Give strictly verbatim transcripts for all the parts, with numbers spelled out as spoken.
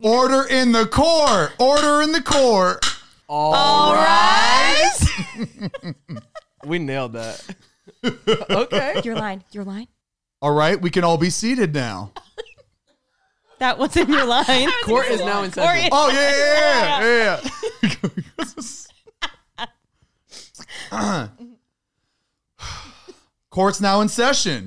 Order in the court. Order in the court. All, All right. right. We nailed that. Okay. Your line. Your line. All right, we can all be seated now. That wasn't your line. Court is now in Court session. is- Oh, yeah, yeah, yeah, yeah. Court's now in session.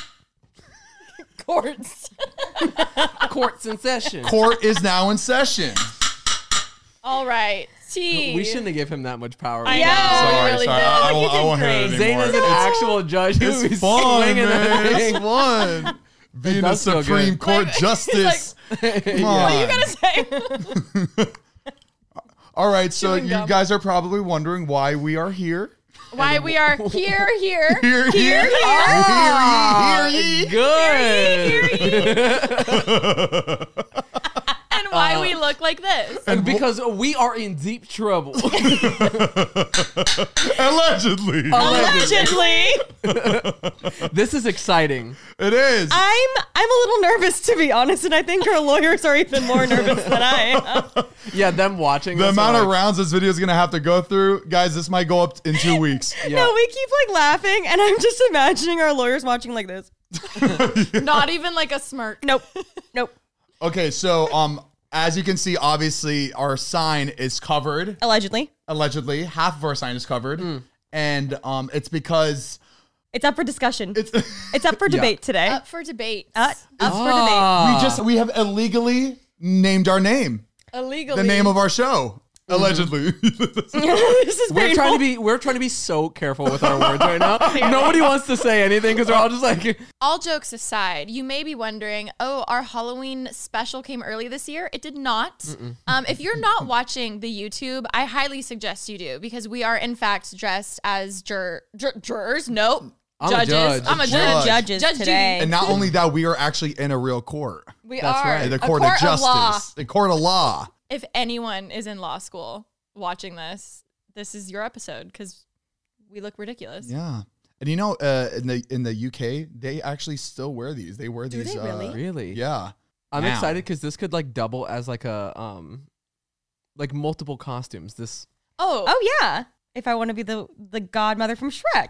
Courts. Court's in session. Court is now in session. All right. T. We shouldn't have given him that much power. I Yeah. know. Sorry, we really sorry. did. I, I You won't, I did won't hear it great. Zane anymore. is an actual judge who It's is fun, swinging man. that It's thing. fun. Being a does feel good. Supreme Court Like, justice. like, Come Yeah. on. what are you going to say? All right, so Chewing you gum. guys are probably wondering why we are here. Why we are here, here. Here, here, Ah, here, ye, Good. And why Uh, we look like this. And because we are in deep trouble. Allegedly. Allegedly. This is exciting. It is. I'm I'm a little nervous, to be honest, and I think our lawyers are even more nervous than I am. Yeah, them watching. The us amount are of like, rounds this video is going to have to go through, guys, this might go up in two weeks. Yeah. No, we keep like laughing, and I'm just imagining our lawyers watching like this. Not even like a smirk. Nope. Nope. Okay, so um, as you can see, obviously our sign is covered. Allegedly. Allegedly, half of our sign is covered, Hmm. and um, it's because It's up for discussion. It's, it's up for Yeah. debate today. Up for debate. Uh, up for debate. Ah. we just we have illegally named our name, Illegally. the name of our show. Allegedly. This is We're painful. trying to be we're trying to be so careful with our words right now. Nobody wants to say anything because we're all just like, All jokes aside, you may be wondering, oh, our Halloween special came early this year. It did not. Um, if you're not watching the YouTube, I highly suggest you do because we are in fact dressed as jur- jur- jurors. Nope. I'm a judges. judge. I'm a Judge. judge. judges Judge today. And not only that, we are actually in a real court, We That's are right. the a court, of justice, law. the court of law. If anyone is in law school watching this, this is your episode because we look ridiculous. Yeah, and you know, uh, in the in the U K, they actually still wear these. They wear Do these. they really? Uh, really? yeah. I'm Now. excited because this could like double as like a um like multiple costumes. This Oh, Oh, yeah. If I want to be the, the godmother from Shrek.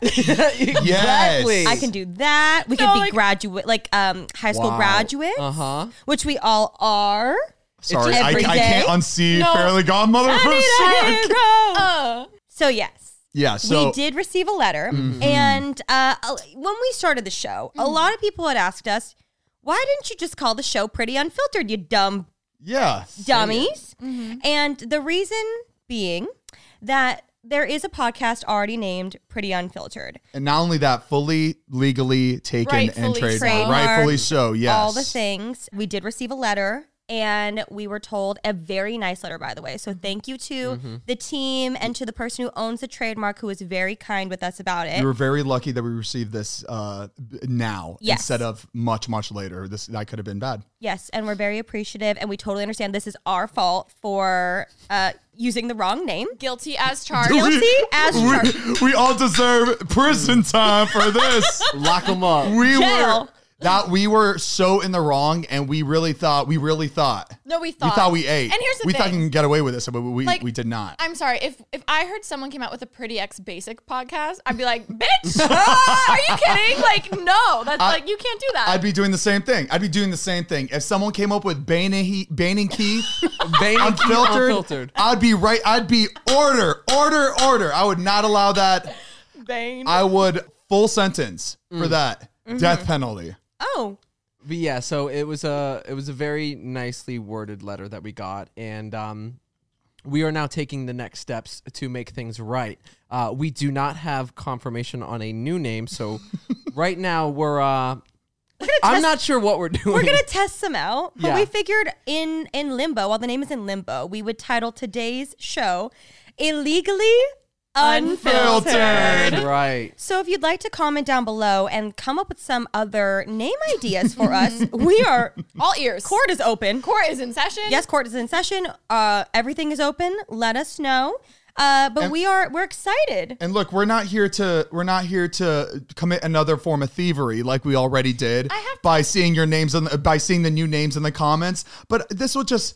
exactly. I can do that. We No, could be like- graduate, like um, high school Wow. graduates, Uh huh. which we all are. Sorry, just I, every I day. can't unsee No. Fairly Godmother I from need a Shrek. hero. uh, So, yes. Yeah, so we did receive a letter, Mm-hmm. and uh, when we started the show, a lot of people had asked us, "Why didn't you just call the show Pretty Unfiltered, you dumb yeah, dummies?" And the reason being that there is a podcast already named Pretty Unfiltered. and not only that, fully legally taken and Rightfully trademarked, so. rightfully so. Yes, All the things. We did receive a letter. And we were told a very nice letter, by the way. So thank you to the team and to the person who owns the trademark who was very kind with us about it. We were very lucky that we received this uh, b- now Yes. instead of much, much later. This that could have been bad. Yes, and we're very appreciative, and we totally understand this is our fault for uh, using the wrong name. guilty as charged. Guilty as charged. We, we all deserve prison time for this. Lock them up. We Jail. were that we were so in the wrong, and we really thought we really thought No, we we thought. thought we ate. And here's the we thing. thought we can get away with this, but we Like, we did not. I'm sorry. If if I heard someone came out with a Pretty X Basic podcast, I'd be like, bitch, are you kidding? Like, no, that's I- like, you can't do that. I'd be doing the same thing. I'd be doing the same thing. If someone came up with Bane and, he, Bane and Keith Bane and Keith unfiltered, unfiltered. I'd be right. I'd be order, order, order. I would not allow that. Bane. I would full sentence Mm. for that. Mm-hmm. Death penalty. Oh, But yeah, so it was a it was a very nicely worded letter that we got, and um, we are now taking the next steps to make things right. Uh, we do not have confirmation on a new name, so right now we're. Uh, I'm test- not sure what we're doing. we're gonna test some out, but Yeah. we figured in in limbo, while the name is in limbo, we would title today's show "Illegally Unfiltered." Unfiltered. Right. So if you'd like to comment down below and come up with some other name ideas for us, we are All ears. court is open. Court is in session. Yes, court is in session. Uh, everything is open. Let us know. Uh, but And- we are we're excited. And look, we're not here to we're not here to commit another form of thievery like we already did I have- by seeing your names on the, by seeing the new names in the comments. But this will just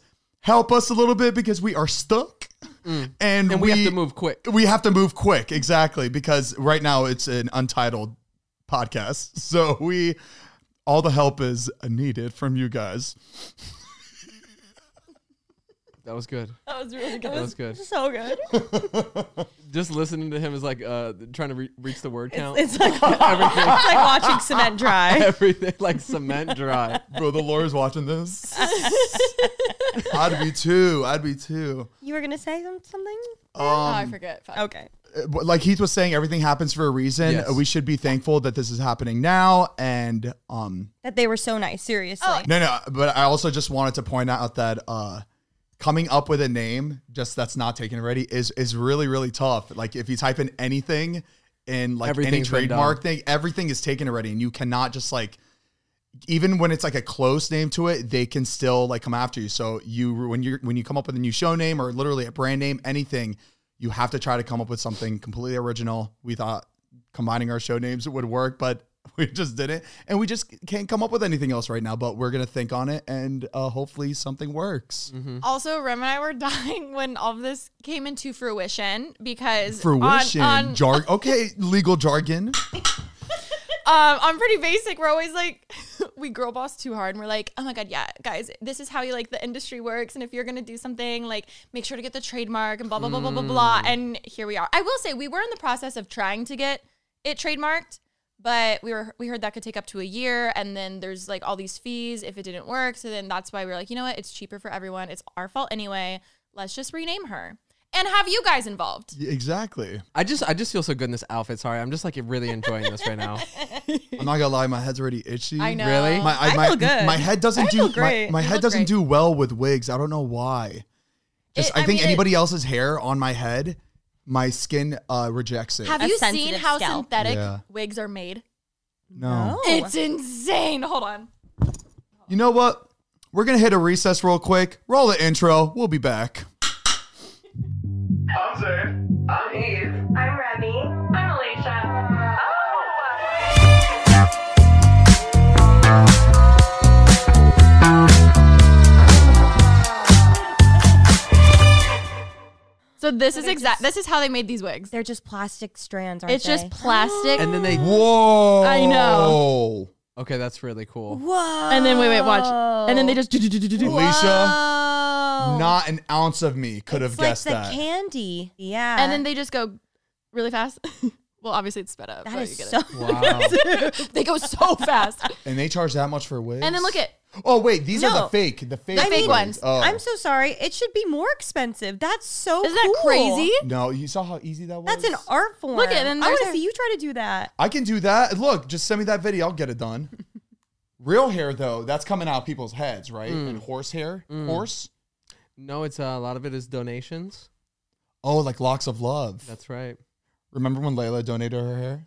help us a little bit because we are stuck. Mm. And, And we, we have to move quick. We have to move quick, exactly, because right now it's an untitled podcast. So we, all the help is needed from you guys. That was good. That was really good. That was good. So good. Just listening to him is like uh, trying to re- reach the word count. It's like, Everything. it's like watching cement dry. Everything like cement dry. Bro, the lawyer's watching this. I'd be too. I'd be too. You were gonna say some- something? Um, oh, I forget. Fuck. Okay. like Heath was saying, everything happens for a reason. Yes. We should be thankful that this is happening now. And um, That they were so nice. Seriously. Oh. no, no. But I also just wanted to point out that uh, coming up with a name just that's not taken already is is really really tough. Like if you type in anything in like any Everything's been trademark done. thing, everything is taken already, and you cannot just like. Even when it's like a close name to it, they can still like come after you. So you when you when you come up with a new show name or literally a brand name, anything, you have to try to come up with something completely original. We thought combining our show names would work, but we just didn't, and we just can't come up with anything else right now. But we're gonna think on it, and uh, hopefully something works. Mm-hmm. Also, Rem and I were dying when all of this came into fruition because Fruition, on, on, jar- okay, legal jargon. Um, I'm pretty basic. We're always like, we girl boss too hard, and we're like, oh my god, yeah, guys, this is how you like the industry works, and if you're gonna do something, like, make sure to get the trademark and blah blah blah blah blah blah. And here we are. I will say we were in the process of trying to get it trademarked, but we were we heard that could take up to a year, and then there's like all these fees if it didn't work. So then that's why we were like, you know what, it's cheaper for everyone. It's our fault anyway. Let's just rename her and have you guys involved. Exactly. I just I just feel so good in this outfit. Sorry, I'm just like really enjoying this right now. I'm not gonna lie, my head's already itchy. I know. Really? My, I my, feel good. my head doesn't I do feel my, great. my You head look doesn't great. do well with wigs. I don't know why. Just It- I, I think mean, it- anybody else's hair on my head, my skin uh, rejects it. Have A you seen sensitive how scalp. synthetic Yeah. wigs are made? no. It's insane. Hold on. You know what? We're gonna hit a recess real quick. Roll the intro. We'll be back. I'm Zane. I'm Heath. I'm Remy. I'm Alicia. So this is exact. This is how they made these wigs. They're just plastic strands, aren't It's they? just plastic. And then they Whoa! I know. okay, that's really cool. Whoa. And then wait, wait, watch. And then they just do do do do do do. Alicia, Whoa. not an ounce of me could have It's like guessed the that. candy. Yeah. And then they just go really fast. Well, obviously it's sped up. that but is you get so. Wow. it. They go so fast. And they charge that much for wigs? And then look at. Oh wait, these are No. the fake, the fake, The fake wigs. ones. Oh. I'm so sorry. It should be more expensive. That's so. Isn't that cool. crazy? No, you saw how easy that was. That's an art form. Look at it, and I want there's to a- see you try to do that. I can do that. Look, just send me that video. I'll get it done. Real hair, though, that's coming out of people's heads, right? And horse hair, horse. No, it's uh, a lot of it is donations. Oh, like locks of love. That's right. Remember when Layla donated her hair?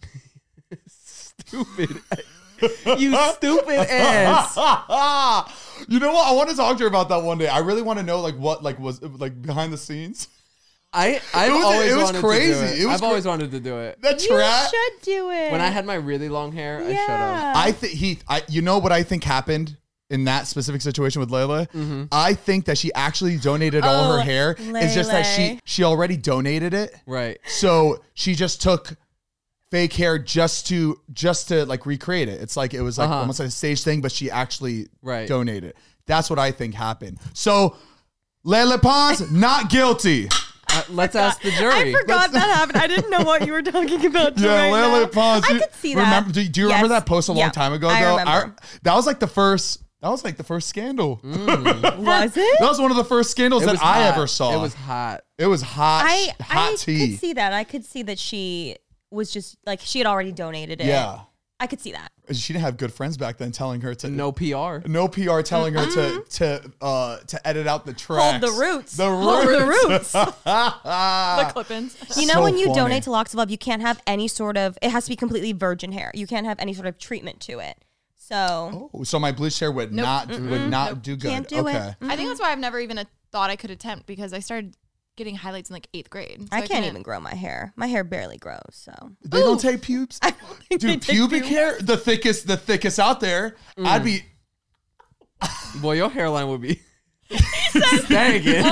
Stupid. You stupid ass. You know what? I want to talk to her about that one day. I really want to know like what like was like behind the scenes. I I've It was- always it was wanted crazy. to do it. It was I've cra- always wanted to do it. That You trash. should do it. When I had my really long hair, I should have. Yeah. I think Heath. I you know what I think happened in that specific situation with Layla? Mm-hmm. I think that she actually donated all Oh, her hair. It's just that she Layla. she already donated it. Right. So she just took fake hair just to just to like recreate it. It's like it was like Uh-huh. almost like a stage thing, but she actually Right. donated. That's what I think happened. So Layla Pons not guilty. Uh, let's ask the jury. I forgot that happened. I didn't know what you were talking about. till Yeah, right Layla now. Pons. I you- could see that. Remember? Do, do you remember Yes. that post a long Yeah, time ago? I though remember. that was like the first. That was like the first scandal. Was it? That was one of the first scandals It that was I hot. ever saw. It was hot. It was hot. I hot I tea. could see that. I could see that she was just like she had already donated it. Yeah, I could see that. she didn't have good friends back then, telling her to No P R. no P R, telling her to to uh to edit out the tracks. Hold the roots. The Hold the roots. roots. The clip-ins. You know, So when you funny. donate to Locks of Love, you can't have any sort of. It has to be completely virgin hair. You can't have any sort of treatment to it. So Oh, so my bleached hair would Nope. not would not do good. Can't do it. okay. I think that's why I've never even uh, thought I could attempt because I started getting highlights in like eighth grade. So I can't couldn't- even grow my hair. My hair barely grows. So They don't take pubes. I don't think they Dude, take pubic pubes. hair, the thickest, the thickest out there. I'd be Boy, your hairline would be. Stinking.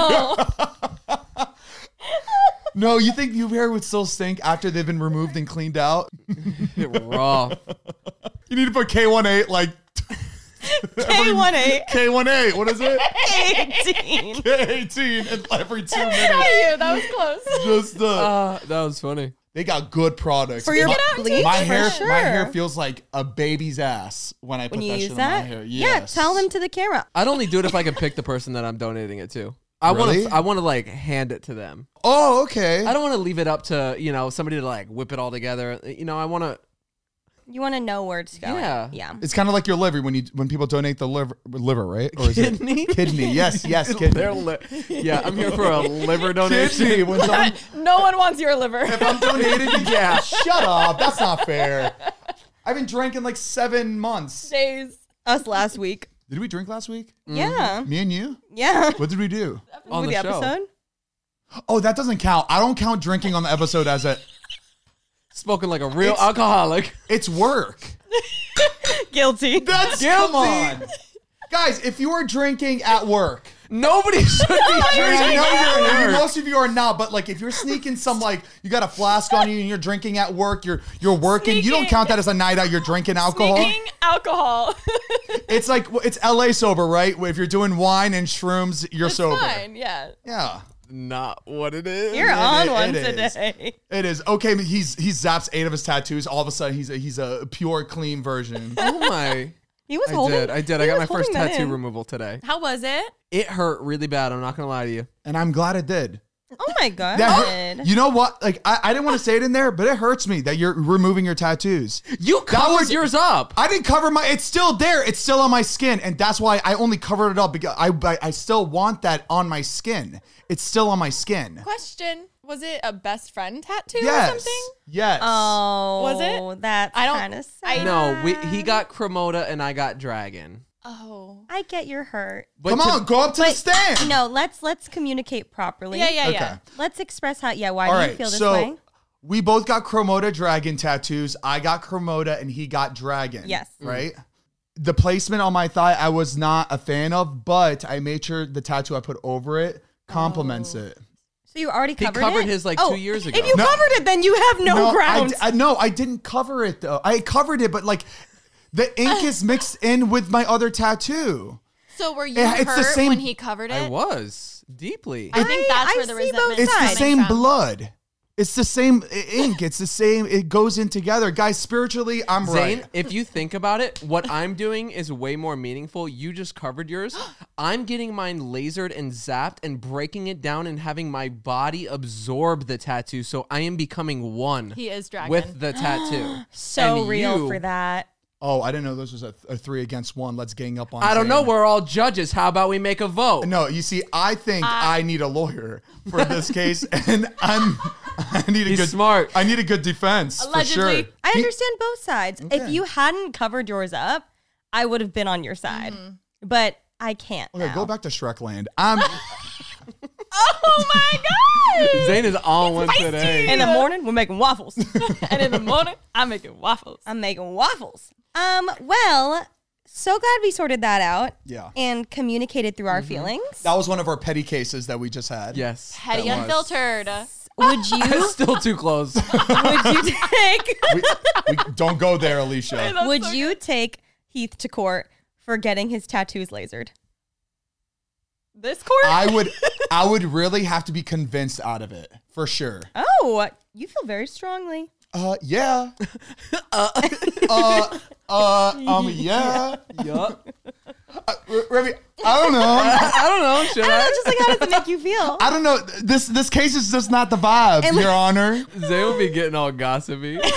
Oh, No, you think your hair would still stink after they've been removed and cleaned out? Raw. You need to put K eighteen like K eighteen. K eighteen. What is it? eighteen. K eighteen in every two How minutes. are you? That was close. Just uh, Uh, that was funny. they got good products. For your my, bleach, my for hair, sure. my hair feels like a baby's ass when I put When you that use shit that, in my hair. yeah, Yes. tell them to the camera. I'd only do it if I could pick the person that I'm donating it to. I Really? want to. I want to like hand it to them. Oh, okay. I don't want to leave it up to you know somebody to like whip it all together. You know, I want to. You want to know where it's going. Yeah. Yeah. It's kind of like your liver when you when people donate the liver, liver, right? Or is Kidney? it kidney? Yes, yes, kidney. Their li- yeah, I'm here for a liver donation. Kidney. When someone, No one wants your liver. if I'm donating, yeah, shut up. That's not fair. I haven't drank in like seven months. Days. Us last week. Did we drink last week? Yeah. Me and you? Yeah. What did we do? On With the the show. episode. Oh, that doesn't count. I don't count drinking on the episode as a. Spoken like a real It's- alcoholic. It's work. Guilty. That's come on, guys. If you are drinking at work, Nobody should be and I drinking. know at you're, work. most of you are not, but like if you're sneaking some like you got a flask on you and you're drinking at work, you're you're working. You don't Sneaking. count that as a night out. You're drinking alcohol. Sneaking alcohol. It's like it's L A sober, right? If you're doing wine and shrooms, you're It's sober. fine. Yeah. Yeah, Not what it is. You're It on is- one it is. today. it is. Okay, he's he zaps eight of his tattoos. All of a sudden, he's a, he's a pure, clean version. Oh my. He was I holding. did. I did. he I got my was first holding that tattoo in. removal today. How was it? It hurt really bad. I'm not gonna lie to you. And I'm glad it did. Oh my god. That hurt- you know what? Like I, I didn't want to say it in there, but it hurts me that you're removing your tattoos. You covered was- yours up. I didn't cover my. It's still there. It's still on my skin, and that's why I only covered it up because I I, I still want that on my skin. It's still on my skin. Question. Was it a best friend tattoo or Yes. something? Yes. Oh. Was it? That's I don't- kind of I- sad. No, we, he got Cremota and I got Dragon. Oh. I get your hurt. But Come to- on, go up to the But stand. no, let's let's communicate properly. Yeah, yeah, Okay. yeah. Let's express how. Yeah, why All do right. you feel this so way? we both got Cremota Dragon tattoos. I got Cremota and he got Dragon. Yes. Right. The placement on my thigh, I was not a fan of, but I made sure the tattoo I put over it complements Oh. it. So you already He covered covered it? his, like, Oh, two years ago. If you No. covered it, then you have no, I, grounds. d- I- no, I didn't cover it though. I covered it, but like the ink is mixed in with my other tattoo. So were you Yeah, it's the hurt same- when he covered it? I was deeply. I think I- that's I where the see both resentment It's the sides. is same coming from. blood. It's the same i- ink. It's the same. It goes in together, guys. Spiritually, I'm Zane, right. if you think about it, what I'm doing is way more meaningful. You just covered yours. I'm getting mine lasered and zapped and breaking it down and having my body absorb the tattoo. So I am becoming one He is Dragon. with the tattoo. so And real you- for that. Oh, I didn't know this was a, a three against one. Let's gang up on. I don't Zane. know. We're all judges. How about we make a vote? No, you see, I think I need a lawyer for this case, and I'm. I need a He's good smart. I need a good defense for Allegedly. sure. I He- understand both sides. If Okay. you hadn't covered yours up, I would have been on your side. But I can't. Okay, now. go back to Shrekland. I'm. Oh my god! Zane is on one today. In the morning, we're making waffles. And in the morning, I'm making waffles. I'm making waffles. Um, well, so glad we sorted that out. Yeah. And communicated through our feelings. That was one of our petty cases that we just had. Yes. Petty that was. unfiltered. Would you Still too close. would you take We, we, don't go there, Alicia. would you take Heath to court for getting his tattoos lasered? This court? I would. I would really have to be convinced out of it for sure. Oh, you feel very strongly. Uh, yeah. uh, uh, uh, um, yeah. Yup. Uh, R- Remy, I don't know. I don't know. Should I don't know, I? just like how does it make you feel? I don't know. This this case is just not the vibe, And- Your Honor. Zane will be getting all gossipy. He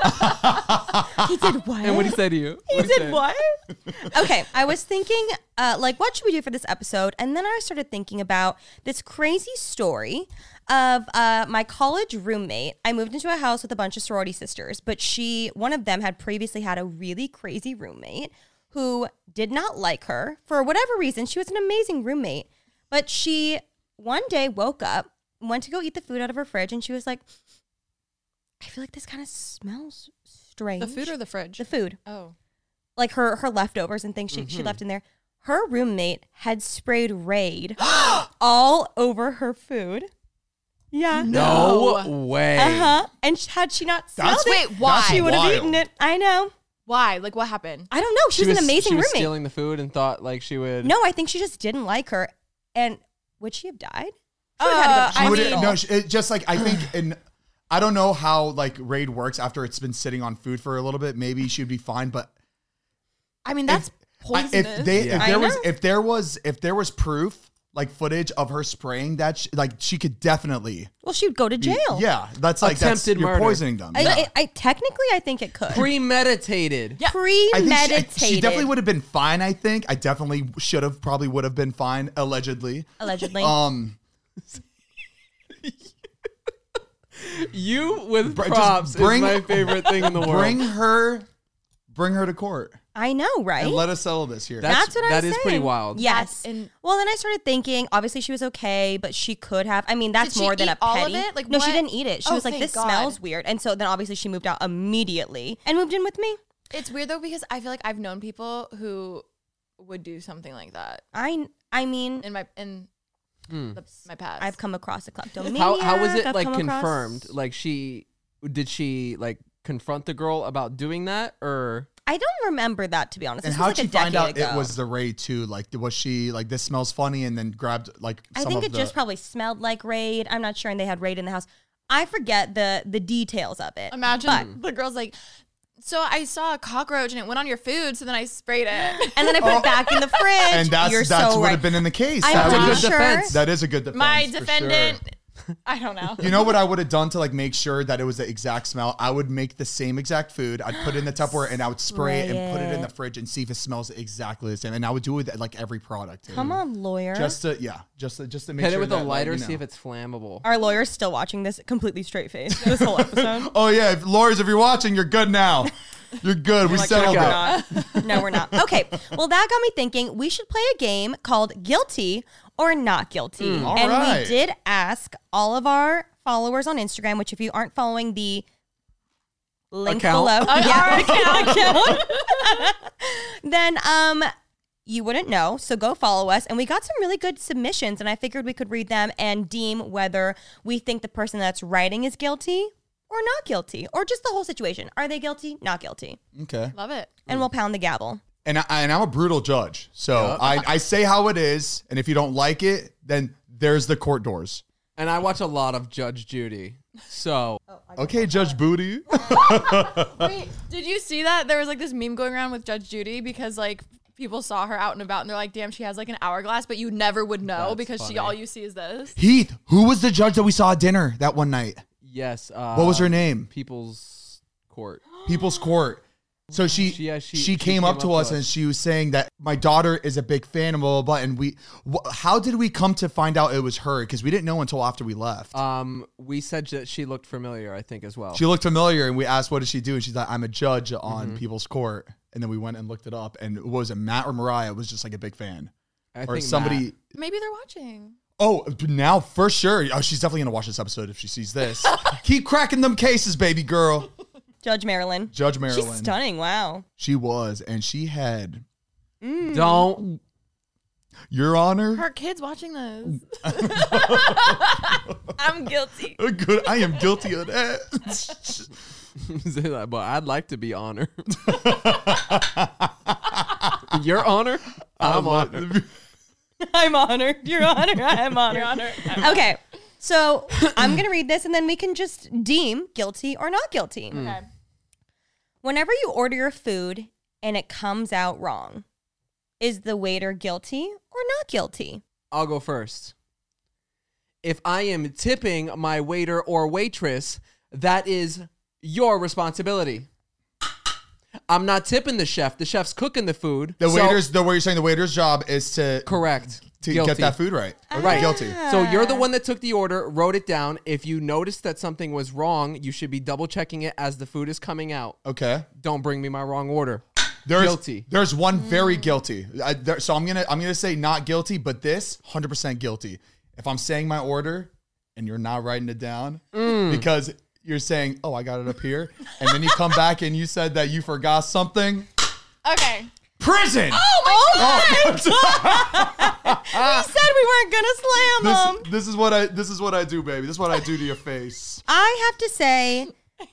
did what? And what he say to you? He What'd did say? what? Okay, I was thinking, uh, like, what should we do for this episode? And then I started thinking about this crazy story of uh, my college roommate. I moved into a house with a bunch of sorority sisters, but she, one of them had previously had a really crazy roommate who did not like her for whatever reason. She was an amazing roommate, but she one day woke up, went to go eat the food out of her fridge, and she was like, I feel like this kind of smells strange. The food or the fridge? The food. Oh. Like her her leftovers and things she, she left in there. her roommate had sprayed Raid all over her food. Yeah. No way. Uh huh. And sh- had she not smelled That's- it, Wait, why? she would have wild. eaten it. I know. Why? Like, what happened? I don't know. She, was, an amazing she was roommate. stealing the food and thought like she would. No, I think she just didn't like her. And would she have died? She Uh, would have had to go to I She the would hospital. no, she- it just like I think, and I don't know how like Raid works after it's been sitting on food for a little bit. Maybe she'd be fine, but I mean, that's I- poisonous. if they, Yeah. if I there was, know. if there was, if there was proof, like footage of her spraying that, sh- like she could definitely, Well, she would go to be- jail. yeah, that's like that's Attempted you're murder. poisoning them. I, yeah. I, I technically, I think it could. Premeditated. Yeah. I think Premeditated. she, she definitely would have been fine. I think I definitely should have, probably would have been fine, allegedly. Allegedly. Um, You with Br- just props bring- is my favorite thing in the world. bring her, bring her to court I know, right? and let us settle this here. That's- That's what I'm that saying. is pretty wild. Yes. That's in- well, then I started thinking. Obviously, she was okay, but she could have. I mean, that's Did she more than eat a all of petty. it? Like, no, she what? didn't eat it. She Oh, was like, thank "This God. smells weird," and so then obviously she moved out immediately and moved in with me. It's weird though because I feel like I've known people who would do something like that I, I mean, in my in Hmm. the, my past. I've come across a kleptomaniac. How how was it I've like come across- confirmed? Like she did she like confront the girl about doing that or I don't remember that, to be honest. And This how was did like she a find decade out ago. it was the Raid too? Like, was she like, this smells funny, and then grabbed like I some think of it the, just probably smelled like Raid. I'm not sure, and they had Raid in the house. I forget the the details of it. Imagine but, the girl's like, so I saw a cockroach and it went on your food, so then I sprayed it. and then I put it back in the fridge. and that's You're that's so would right. have been in the case. I'm That That's a would- pretty good sure. defense. that is a good defense. My for sure. defendant, I don't know. You know what I would have done to like make sure that it was the exact smell? I would make the same exact food. I'd put it in the Tupperware and I would spray it Spray and put it in the it. fridge and see if it smells exactly the same. And I would do it with like every product. too. Come on, lawyer. Just to yeah, just to, just to make hit sure it with that, a like, lighter, you see know. if it's flammable. Our lawyer's still watching this completely straight face this whole episode. Oh yeah, if, lawyers, if you're watching, you're good now. You're good. we Like, settled no, it. we're not. No, we're not. Okay. Well, that got me thinking we should play a game called Guilty or Not Guilty. All and right. we did ask all of our followers on Instagram, which if you aren't following the link Account. below, Our yeah, account. account, then um you wouldn't know. So go follow us. And we got some really good submissions, and I figured we could read them and deem whether we think the person that's writing is guilty or not guilty, or just the whole situation. Are they guilty? Not guilty. Okay. Love it. And we'll pound the gavel. And I, and I'm a brutal judge, so Yeah. I, I say how it is, and if you don't like it, then there's the court doors. And I watch a lot of Judge Judy. So Okay, Judge Booty. Wait, did you see that? There was like this meme going around with Judge Judy because like people saw her out and about and they're like, damn, she has like an hourglass, but you never would know That's because funny. she all you see is this. Heath, who was the judge that we saw at dinner that one night? yes, uh, What was her name? People's Court. People's Court. So she She- yeah, she, she- she came, up, to us, and us. she was saying that my daughter is a big fan of blah, blah, blah, and we wh- how did we come to find out it was her? Because we didn't know until after we left. Um, we said that she looked familiar, I think, as well. She looked familiar, and we asked, "What does she do?" And she's like, "I'm a judge on Mm-hmm. People's Court." And then we went and looked it up, and what was it, Matt or Mariah was just like a big fan, I or think somebody. Matt. Maybe they're watching. Oh, now for sure. Oh, she's definitely gonna watch this episode if she sees this. Keep cracking them cases, baby girl. Judge Marilyn. Judge Marilyn. She's stunning. Wow. She was, and she had, Don't. Your Honor. Her kids watching this. I'm guilty. Good. I am guilty of that. Say that, but I'd like to be honor. Your honor? I'm honored. I'm honored. Your honor. I'm honored. Your Honor. Okay. So I'm going to read this and then we can just deem guilty or not guilty. Okay. Whenever you order your food and it comes out wrong, is the waiter guilty or not guilty? I'll go first. If I am tipping my waiter or waitress, that is your responsibility. I'm not tipping the chef. The chef's cooking the food. The So- waiter's the way you're saying the waiter's job is to correct. to Guilty. get that food right. Right. Guilty. So you're the one that took the order, wrote it down. If you noticed that something was wrong, you should be double checking it as the food is coming out. Okay. Don't bring me my wrong order. There's, Guilty. There's one very guilty. I, there, so I'm gonna I'm gonna say not guilty, but this one hundred percent guilty. If I'm saying my order and you're not writing it down because you're saying, oh, I got it up here, and then you come back and you said that you forgot something. Okay. Prison. Oh my god! We said we weren't gonna slam them. This, this is what I. This is what I do, baby. This is what I do to your face. I have to say,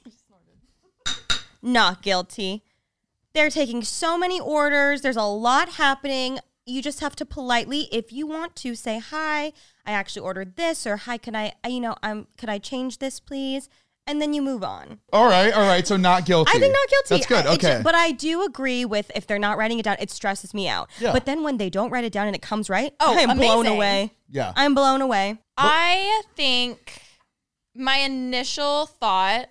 not guilty. They're taking so many orders. There's a lot happening. You just have to politely, if you want to, say hi. I actually ordered this, or hi, can I, you know, I'm, could I change this, please? And then you move on. All right, all right. So not guilty. I think not guilty. That's good. I- it Okay. ju- but I do agree with if they're not writing it down, it stresses me out. Yeah. But then when they don't write it down and it comes right, Oh, I am blown amazing. away. Yeah. I'm blown away. I think my initial thought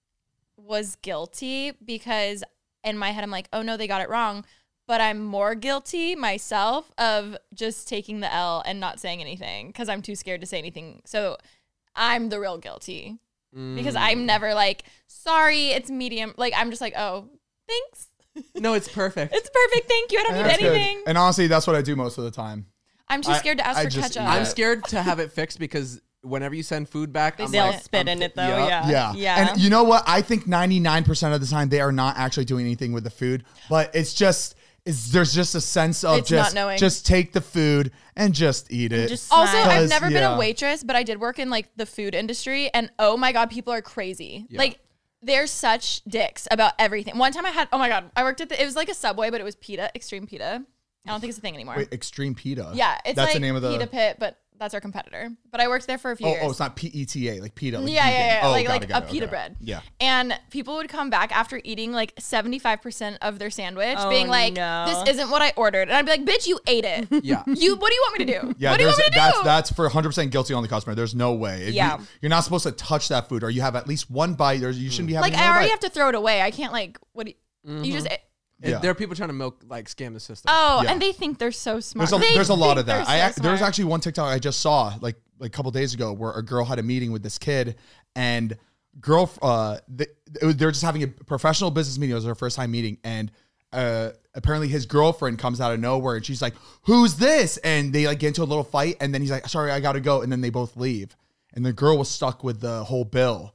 was guilty because in my head I'm like, oh no, they got it wrong. But I'm more guilty myself of just taking the L and not saying anything because I'm too scared to say anything. So I'm the real guilty because I'm never like, sorry, it's medium. Like I'm just like, oh, thanks. No, it's perfect. It's perfect. Thank you. I don't need That's good. anything. And honestly, that's what I do most of the time. I'm too I- scared to ask I for just ketchup. eat I'm it. scared to have it fixed because whenever you send food back, I'm They'll like, spit I'm in pi- it though. Yup. Yeah. Yeah. Yeah. And you know what? I think ninety-nine percent of the time they are not actually doing anything with the food, but it's just is there's just a sense of It's just not knowing. just take the food and just eat it. just Also, Right. I've Because, never been yeah. a waitress, but I did work in like the food industry, and oh my god, people are crazy. Yeah. Like they're such dicks about everything. One time I had, oh my god, I worked at the, it was like a Subway, but it was pita, extreme pita. I don't think it's a thing anymore. Wait, Extreme Pita. Yeah, it's that's like the name of the. Pita Pit, but that's our competitor. But I worked there for a few Oh, years. oh, it's not P E T A, like pita. Like yeah, yeah, vegan. yeah, Oh, like got like it, got a it, pita okay. bread. Yeah. And people would come back after eating like seventy-five percent of their sandwich, Oh, being like, no. "This isn't what I ordered," and I'd be like, "Bitch, you ate it. Yeah. You, what do you want me to do? Yeah, what do you there's, want me to that's do?" that's for one hundred percent guilty on the customer. There's no way. If Yeah. You, you're not supposed to touch that food, or you have at least one bite. There's, you shouldn't be having like another I already bite. have to throw it away. I can't like what do you, you just. And Yeah. There are people trying to milk, like, scam the system. Oh, Yeah. and they think they're so smart. There's a, They there's a lot think of that. they're I so ac- there was smart. actually one TikTok I just saw like like a couple days ago where a girl had a meeting with this kid and girl uh they, they're just having a professional business meeting. It was her first time meeting and uh apparently his girlfriend comes out of nowhere and she's like, "Who's this?" And they like get into a little fight and then he's like, "Sorry, I gotta go," and then they both leave and the girl was stuck with the whole bill.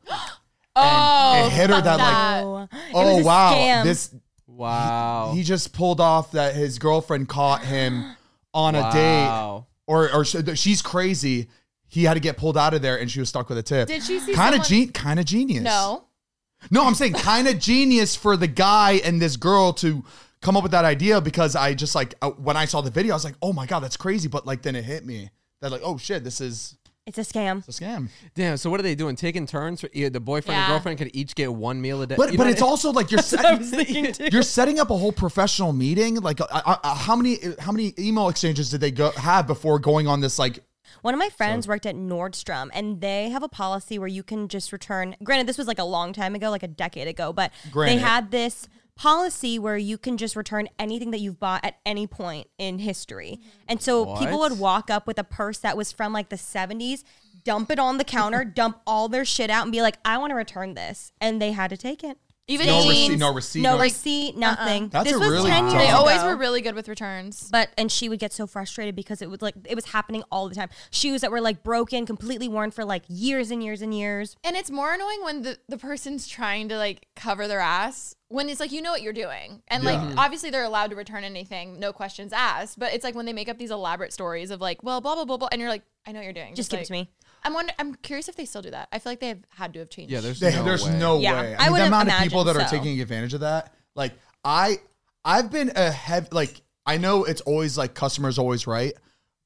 Oh, it hit her fuck that, like, that. Oh, it Oh was a wow, scam. this Wow. he just pulled off that his girlfriend caught him on a date. Wow. Or or sh- she's crazy. He had to get pulled out of there, and she was stuck with a tip. Did she see kind of someone- ge- kind of genius? No. no, I'm saying kind of genius for the guy and this girl to come up with that idea because I just like uh, when I saw the video, I was like, oh my god, that's crazy. But like then it hit me that like, oh shit, this is It's a scam. a scam. Damn, so what are they doing? Taking turns? For, yeah, the boyfriend Yeah. and girlfriend could each get one meal a day. But You but know it's what I- also like you're set, you're setting up a whole professional meeting. Like uh, uh, uh, how many how many email exchanges did they go have before going on this like? One of my friends worked at Nordstrom, and they have a policy where you can just return. Granted, this was like a long time ago, like a decade ago, but Granted. they had this policy where you can just return anything that you've bought at any point in history. And so people What? would walk up with a purse that was from like the seventies, dump it on the counter, dump all their shit out, and be like, "I want to return this," and they had to take it. Even No jeans. receipt, no receipt, No no- receipt, nothing. That's this a was really ten tough- years They ago. always were really good with returns. But and she would get so frustrated because it was like it was happening all the time. Shoes that were like broken, completely worn for like years and years and years. And it's more annoying when the, the person's trying to like cover their ass when it's like, you know what you're doing. And Yeah. like, obviously they're allowed to return anything, no questions asked. But it's like when they make up these elaborate stories of like, well, blah, blah, blah, blah. And you're like, I know what you're doing. Just give it like- to me. I'm wonder, I'm curious if they still do that. I feel like they have had to have changed. Yeah, there's They- no there's way. no Yeah, way. I I mean, the wouldn't amount of people that imagine are so. taking advantage of that, like I, I've been a heavy, like I know it's always like customers always right.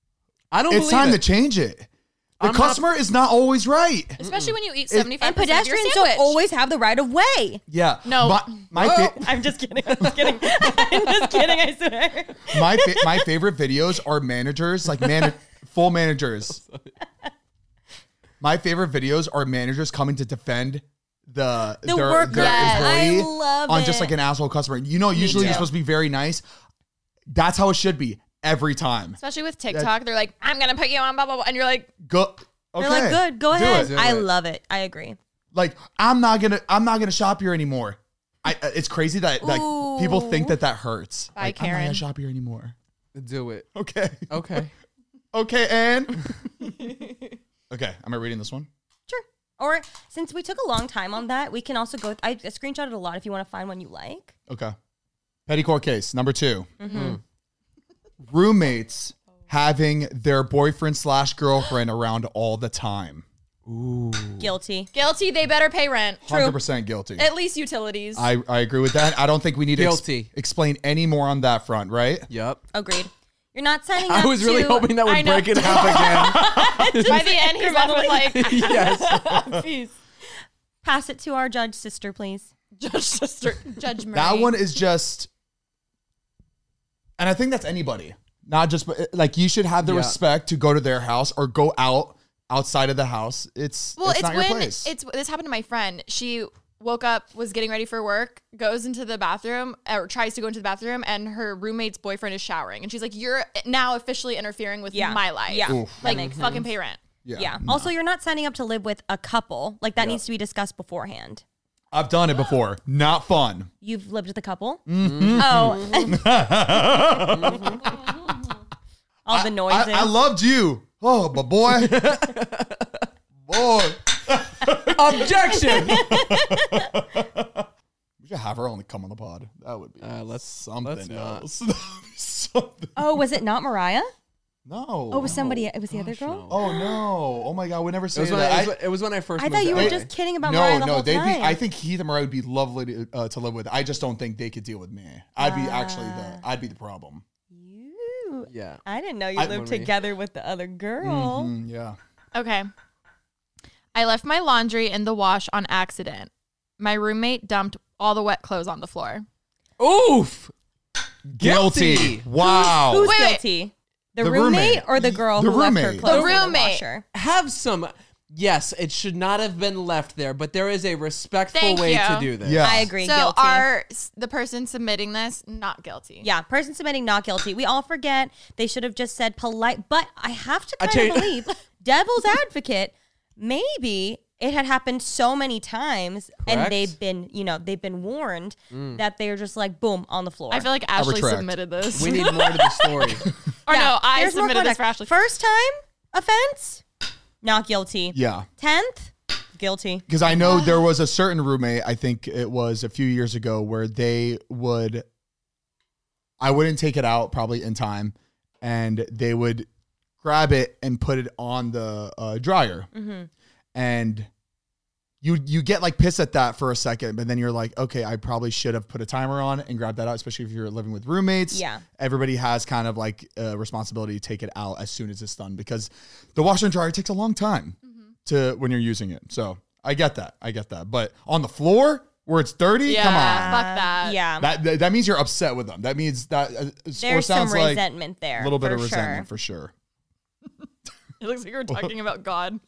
I don't It's believe time it. to change it. The I'm not- customer is not always right. Especially when you eat seventy-five And percent of your pedestrians sandwich. don't always have the right of way. Yeah. No. My my, fa- I'm just kidding. I'm just kidding. I'm just kidding. I swear. my, fa- my favorite videos are managers, like man, full managers. My favorite videos are managers coming to defend the, The their, worker. their Yes. employee I love on it. just like an asshole customer. You know, usually you're too. supposed to be very nice. That's how it should be every time. Especially with TikTok, they're like, I'm going to put you on blah, blah, blah. And you're like, Go. Okay. They're like, good, go Do ahead. it. Do I it. love it. I agree. Like I'm not gonna I'm not gonna shop here anymore. I uh, it's crazy that like people think that that hurts. Bye, like, I'm not Karen. gonna shop here anymore. Do it. Okay. Okay. Okay, Anne. Okay, am I reading this one? Sure. Or since we took a long time on that, we can also go. I screenshotted a lot if you want to find one you like. Okay. Petty court case number two. Mm-hmm. Roommates having their boyfriend slash girlfriend around all the time. Guilty. Guilty. They better pay rent. one hundred percent guilty. At least utilities. I, I agree with that. I don't think we need to ex- Guilty. explain any more on that front, right? Yep. Agreed. You're not signing up I was really to- hoping that I would know. break it half again. By the end, he's left with like, Yes. peace. Pass it to our judge sister, please. Judge sister, Judge Murray. That one is just, and I think that's anybody, not just like you should have the Yeah. respect to go to their house or go out outside of the house. It's Well, it's, it's, not your when place. it's this happened to my friend. She woke up, was getting ready for work, goes into the bathroom or tries to go into the bathroom, and her roommate's boyfriend is showering, and she's like, "You're now officially interfering with Yeah. my life. Yeah. Oof. Like, That makes fucking sense. pay rent." Yeah. no. Also, you're not signing up to live with a couple. Like that Yeah. needs to be discussed beforehand. I've done it before. Not fun. You've lived with a couple? Mm-hmm. Oh. All the I, noises. I loved you. Oh, but boy, boy, Objection. we should have her only come on the pod. That would be Uh, let's- something let's not. else. something. oh, was it not Mariah? No. Oh, it was somebody. It was the other girl? Oh no! Oh my God! We never It say was, when that. I, I- it, was, it was when I first. I moved thought you to were L A. just kidding about no, Mariah the no, whole they'd time. be. I think Heath and Mariah would be lovely to, uh, to live with. I just don't think they could deal with me. I'd be actually the. I'd be the problem. You. Yeah. I didn't know you I- lived When we- together with the other girl. Mm, yeah. Okay. I left my laundry in the wash on accident. My roommate dumped all the wet clothes on the floor. Oof. Guilty. Guilty. Wow. Who's Wait, wait. guilty? The, The roommate, roommate. or the girl The who left her roommate. clothes The in the roommate. washer? Have some. Yes, it should not have been left there, but there is a respectful Thank way you. to do this. Yeah. I agree. So guilty. are the person submitting this not guilty? Yeah, person submitting not guilty. We all forget they should have just said polite, but I have to I kind tell of you- believe, devil's advocate, maybe it had happened so many times and Correct. they've been, you know, they've been warned that they're just like, boom, on the floor. I feel like Ashley retract. submitted this. We need more to the story. or Yeah, no, I there's more submitted this context. for Ashley. First time offense, not guilty. Yeah. Tenth, guilty. Because I know there was a certain roommate, I think it was a few years ago, where they would, I wouldn't take it out probably in time, and they would grab it and put it on the uh, dryer. Mm-hmm. And you you get like pissed at that for a second, but then you're like, okay, I probably should have put a timer on and grabbed that out, especially if you're living with roommates. Yeah. Everybody has kind of like a responsibility to take it out as soon as it's done, because the washer and dryer takes a long time to when you're using it. So I get that. I get that. But on the floor where it's dirty, Yeah, come on. fuck that. Yeah. That, that that means you're upset with them. That means that uh, or There's sounds some like resentment there. a little bit for of resentment sure. for sure. It looks like we're talking about God.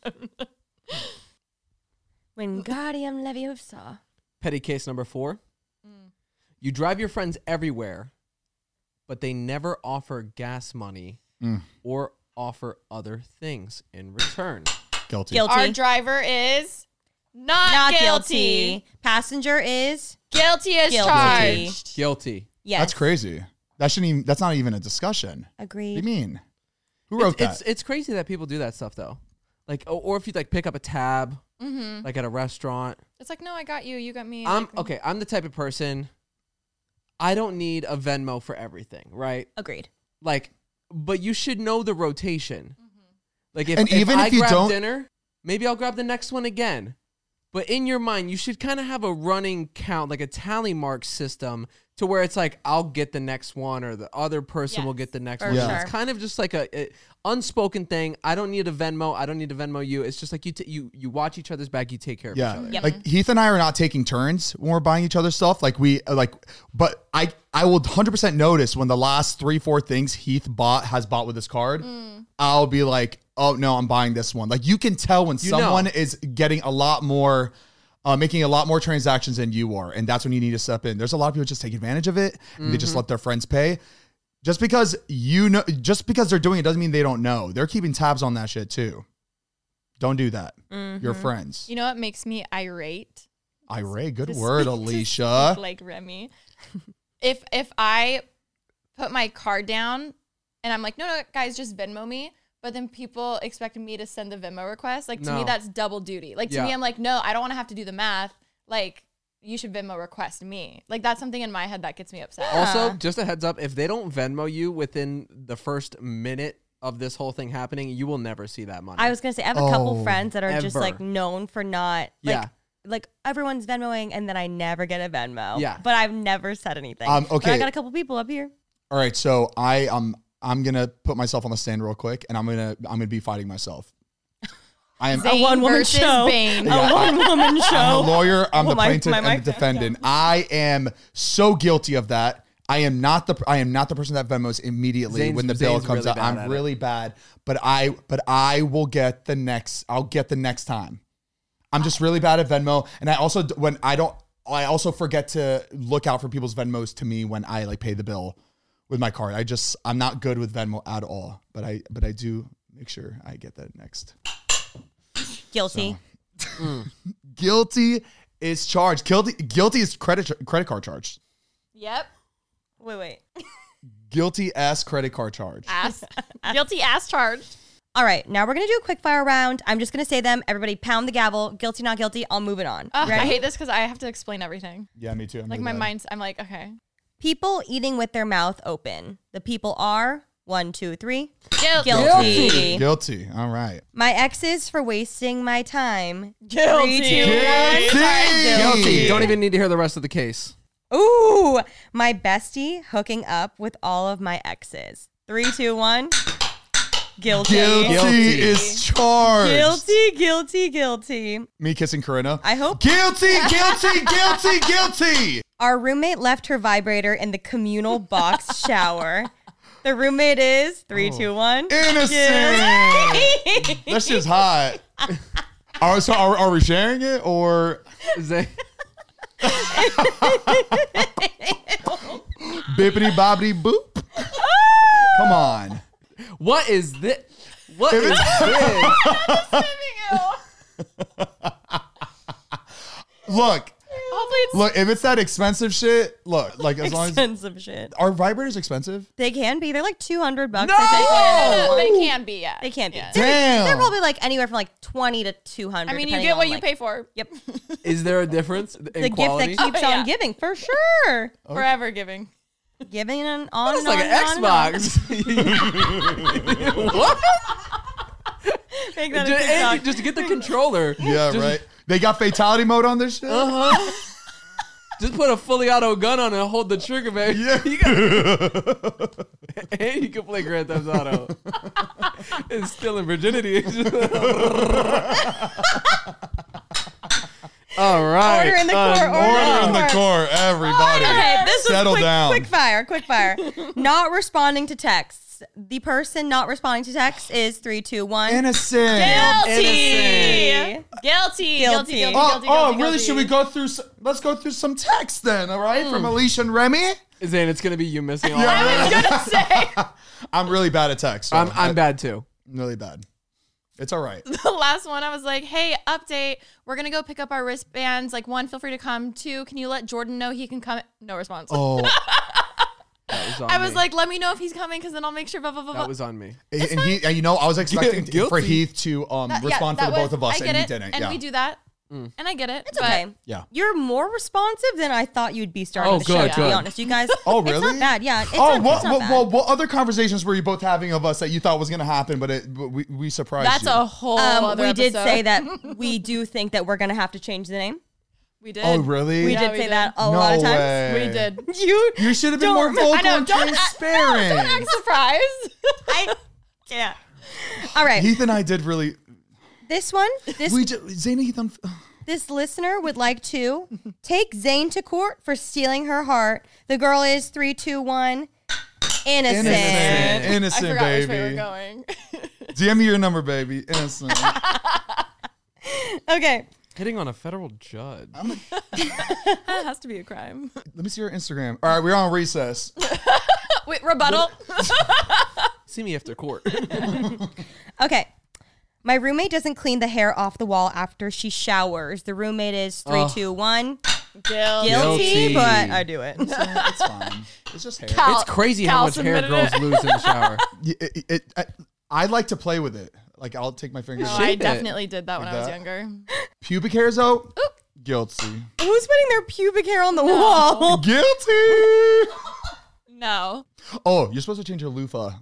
Wingardium Leviosa. Petty case number four. You drive your friends everywhere, but they never offer gas money Mm. or offer other things in return. Guilty. Guilty. Our driver is not, Not guilty. guilty. Passenger is Guilty as Guilty. charged. Guilty. yes. That's crazy. That shouldn't even. That's not even a discussion. What do you Agreed. mean? Who wrote It's, it's that? it's crazy that people do that stuff though. Like, or, or if you like pick up a tab, Mm-hmm. like at a restaurant. It's like, no, I got you. You got me. I'm Like, okay. I'm the type of person. I don't need a Venmo for everything, right? Agreed. Like, but you should know the rotation. Like, if, And if even I if you grab don't- dinner, maybe I'll grab the next one again. But in your mind, you should kind of have a running count, like a tally mark system, to where it's like I'll get the next one, or the other person will Yes, get the next for one. sure. It's kind of just like a, a unspoken thing. I don't need a Venmo. I don't need to Venmo you. It's just like you t- you you watch each other's back. You take care of Yeah. each other. Yep. Like Heath and I are not taking turns when we're buying each other stuff. Like we like, but I I will one hundred percent notice when the last three four things Heath bought has bought with his card. I'll be like, oh no, I'm buying this one. Like you can tell when You someone know. is getting a lot more. Uh, making a lot more transactions than you are, and that's when you need to step in. There's a lot of people just take advantage of it, and they just let their friends pay. Just because you know, just because they're doing it doesn't mean they don't know. They're keeping tabs on that shit too. Don't do that. Your friends. you know what makes me irate? Irate, good To word, speak- to Alicia. speak like Remy. if if I put my card down and I'm like, no, no, guys, just Venmo me. But then people expect me to send the Venmo request. Like, to me, No. that's double duty. Like, to Yeah. me, I'm like, no, I don't want to have to do the math. Like, you should Venmo request me. Like that's something in my head that gets me upset. Also, just a heads up, if they don't Venmo you within the first minute of this whole thing happening, you will never see that money. I was gonna say I have a couple Oh, friends that are just ever. like known for not like Yeah. like everyone's Venmoing and then I never get a Venmo. Yeah. But I've never said anything. Um, But I okay. got a couple people up here. All right, so I um I'm gonna put myself on the stand real quick, and I'm gonna I'm gonna be fighting myself. I am. A one-woman versus show. Bane. A one woman show. I'm the lawyer. I'm Well, the my- plaintiff my and mic the defendant. I am so guilty of that. I am not the I am not the person that Venmos immediately Zane's- when the bill Zane's comes really out. bad I'm at it. really bad, but I but I will get the next. I'll get the next time. I'm just really bad at Venmo, and I also when I don't. I also forget to look out for people's Venmos to me when I like pay the bill with my card. I just I'm not good with Venmo at all, but I but I do make sure I get that next. Guilty. Guilty is charged. Guilty guilty is credit credit card charge. Yep. Wait, wait. Guilty ass credit card charge. Ass. Guilty ass charge. All right, now we're gonna do a quick fire round. I'm just gonna say them. Everybody pound the gavel. Guilty, not guilty. I'll move it on. Ugh, I Ready? hate this because I have to explain everything. Yeah, me too. I'm Like really my bad. mind's, I'm like, okay. People eating with their mouth open. The people are one, two, three. Guilty. Guilty. Guilty. All right. My exes for wasting my time. Guilty. Three, two, one. Guilty. Don't even need to hear the rest of the case. Ooh, my bestie hooking up with all of my exes. Three, two, one. Guilty. Guilty, Guilty. is charged. Guilty, guilty, guilty. Me kissing Corinna. I hope Guilty, guilty, guilty, guilty. our roommate left her vibrator in the communal box shower. The roommate is three, two, one. Innocent. That shit's hot. Are, so are, are we sharing it or Zane, bippity bobbity boop? Come on. what is this? What If is this? Look, Hopefully it's look. If it's that expensive shit, look. Like as long as Expensive shit. are vibrators expensive? They can be. They're like two hundred bucks. No! I think. they can be, yeah. They can be. Yeah. They're, Damn. they're probably like anywhere from like twenty to two hundred. I mean, you depending get what on, you like- pay for. Yep. Is there a difference in The quality? gift that keeps Oh, yeah. on giving, for sure. Forever giving. Giving on, on It's and like on an and on and on. Xbox. What? Make that a Just, TikTok. and just get the controller. Yeah, Just- right. They got fatality mode on this shit. Uh-huh. Just put a fully auto gun on and hold the trigger, baby. Yeah. You got- and you can play Grand Theft Auto. It's still in virginity. All right. Order in the Uh, court. Order, Order in the court. court, everybody. Okay, this was Settle quick, down. quick fire, quick fire. Not responding to texts. The person not responding to texts is three, two, one. Innocent. Innocent. Guilty. Guilty. Guilty. Guilty. Oh, Guilty. oh, guilty, really? guilty. Should we go through? Some, let's go through some text then. All right, from Alicia and Remy. Zane, it's going to be you missing all Yeah, of I it. was gonna say I'm really bad at text. So I'm, I'm I- bad too. really bad. It's all right. the last one. I was like, "Hey, update. We're gonna go pick up our wristbands. Like, one, feel free to come. Two, can you let Jordan know he can come?" No response. Oh, That was on I was me. like, "Let me know if he's coming, because then I'll make sure." Blah blah blah. blah. that was on me. and he, and you know, I was expecting Guilty. for Heath to um That- yeah, respond that for the was- both of us, I get and he it, didn't. And yeah. we do that, Mm. and I get it. It's but okay. Yeah. You're more responsive than I thought you'd be starting Oh, the show, good, to be good. honest. You guys. Oh, It's really? not bad. Yeah. It's Oh, not, what, it's not what, bad. what, what other conversations were you both having of us that you thought was gonna happen, but it but we, we surprised That's you? a whole. Um, other we did episode. say that we do think that we're going to have to change the name. We did. Oh, really? We Yeah, did we say did. that a No lot of times. way. We did. You, You should have been Don't- more vocal I know. and Don't act, transparent. don't act surprised. I, yeah. All right. Heath and I did really. This one, this We just, Zane and Heath. On, this listener would like to take Zane to court for stealing her heart. The girl is three, two, one. Innocent. innocent, I innocent, forgot which way we were baby. going. D M me your number, baby. Innocent. Okay. Hitting on a federal judge. That has to be a crime. Let me see your Instagram. All right, we're on recess. Wait, rebuttal. See me after court. Okay. My roommate doesn't clean the hair off the wall after she showers. The roommate is three, Ugh. two, one. Guilty. Guilty, Guilty. but I do it. It's fine. It's just hair. Cal- It's crazy how Cal much hair submitted girls it. lose in the shower. Y- It, it, it, I, I like to play with it. Like I'll take my fingers. No, Shape I it. definitely did that when Like I was that? younger. Pubic hairs though. Guilty. Who's putting their pubic hair on the wall? Guilty. No. Oh, you're supposed to change your loofah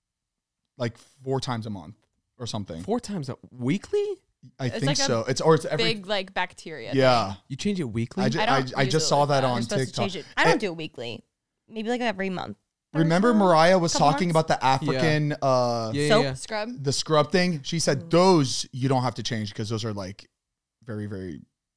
like four times a month or something. Four times a weekly? I It's think like a so. It's or it's every. Big like bacteria. yeah. You change it weekly? I, ju- I I, don't I use just it saw like that that. on You're supposed TikTok. to change it. I don't Eh, do it weekly. Maybe like every month. Remember or so? Mariah was Couple talking months? about the African uh yeah, soap? yeah, yeah. Scrub. the scrub thing. She said those you don't have to change because those are like very very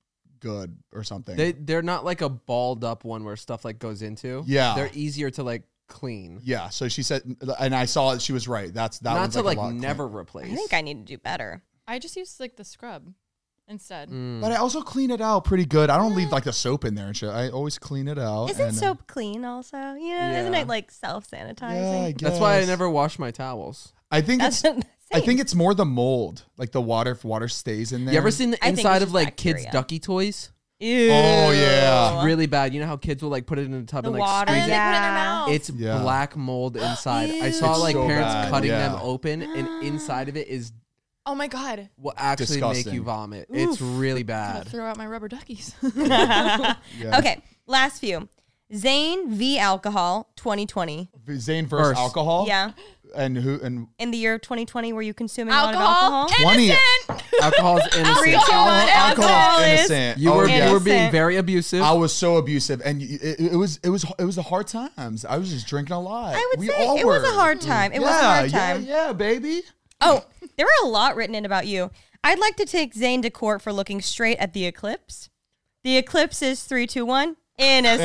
good or something. They they're not like a balled up one where stuff like goes into. Yeah. They're easier to like clean. yeah, so she said, and I saw it. She was right. That's that not one's to like, like, a lot never clean. replace. I think I need to do better. I just use like the scrub instead. Mm. But I also clean it out pretty good. I don't leave like the soap in there and shit. I always clean it out. Isn't and, uh, soap clean also? Yeah, isn't Yeah. it like self-sanitizing? Yeah, I That's why I guess. never wash my towels. I think That's it's. the I same. think it's more the mold, like the water. If water stays in there. You ever seen the I think inside it's of just like kids' bacteria. ducky toys? Ew. Oh, yeah. Really bad. You know how kids will like put it in a tub The and like water, squeeze And it? then they put it in their Yeah. mouth. It's Yeah. black mold inside. I saw It's like so parents bad, cutting yeah. them open, and inside of it is oh my god. will actually make Disgusting. you vomit. It's really I'll bad. throw out my rubber duckies. Yeah. Okay, last few. Zane v. Alcohol twenty twenty. Zane versus First. alcohol. Yeah. And who and In the year of twenty twenty, were you consuming a lot of Alcohol. alcohol? twenty. Innocent. Alcohol's Three, innocent. two, one, alcohol alcohol is- innocent. You Oh, were yeah. you were being Innocent. very abusive. I was so abusive, and y- it, it was it was it was the hard times. I was just drinking a lot. I would we say all it was were. a hard time. It yeah, was a hard time. Yeah, yeah, baby. Oh, there were a lot written in about you. I'd like to take Zane to court for looking straight at the eclipse. The eclipse is three, two, one. Innocent.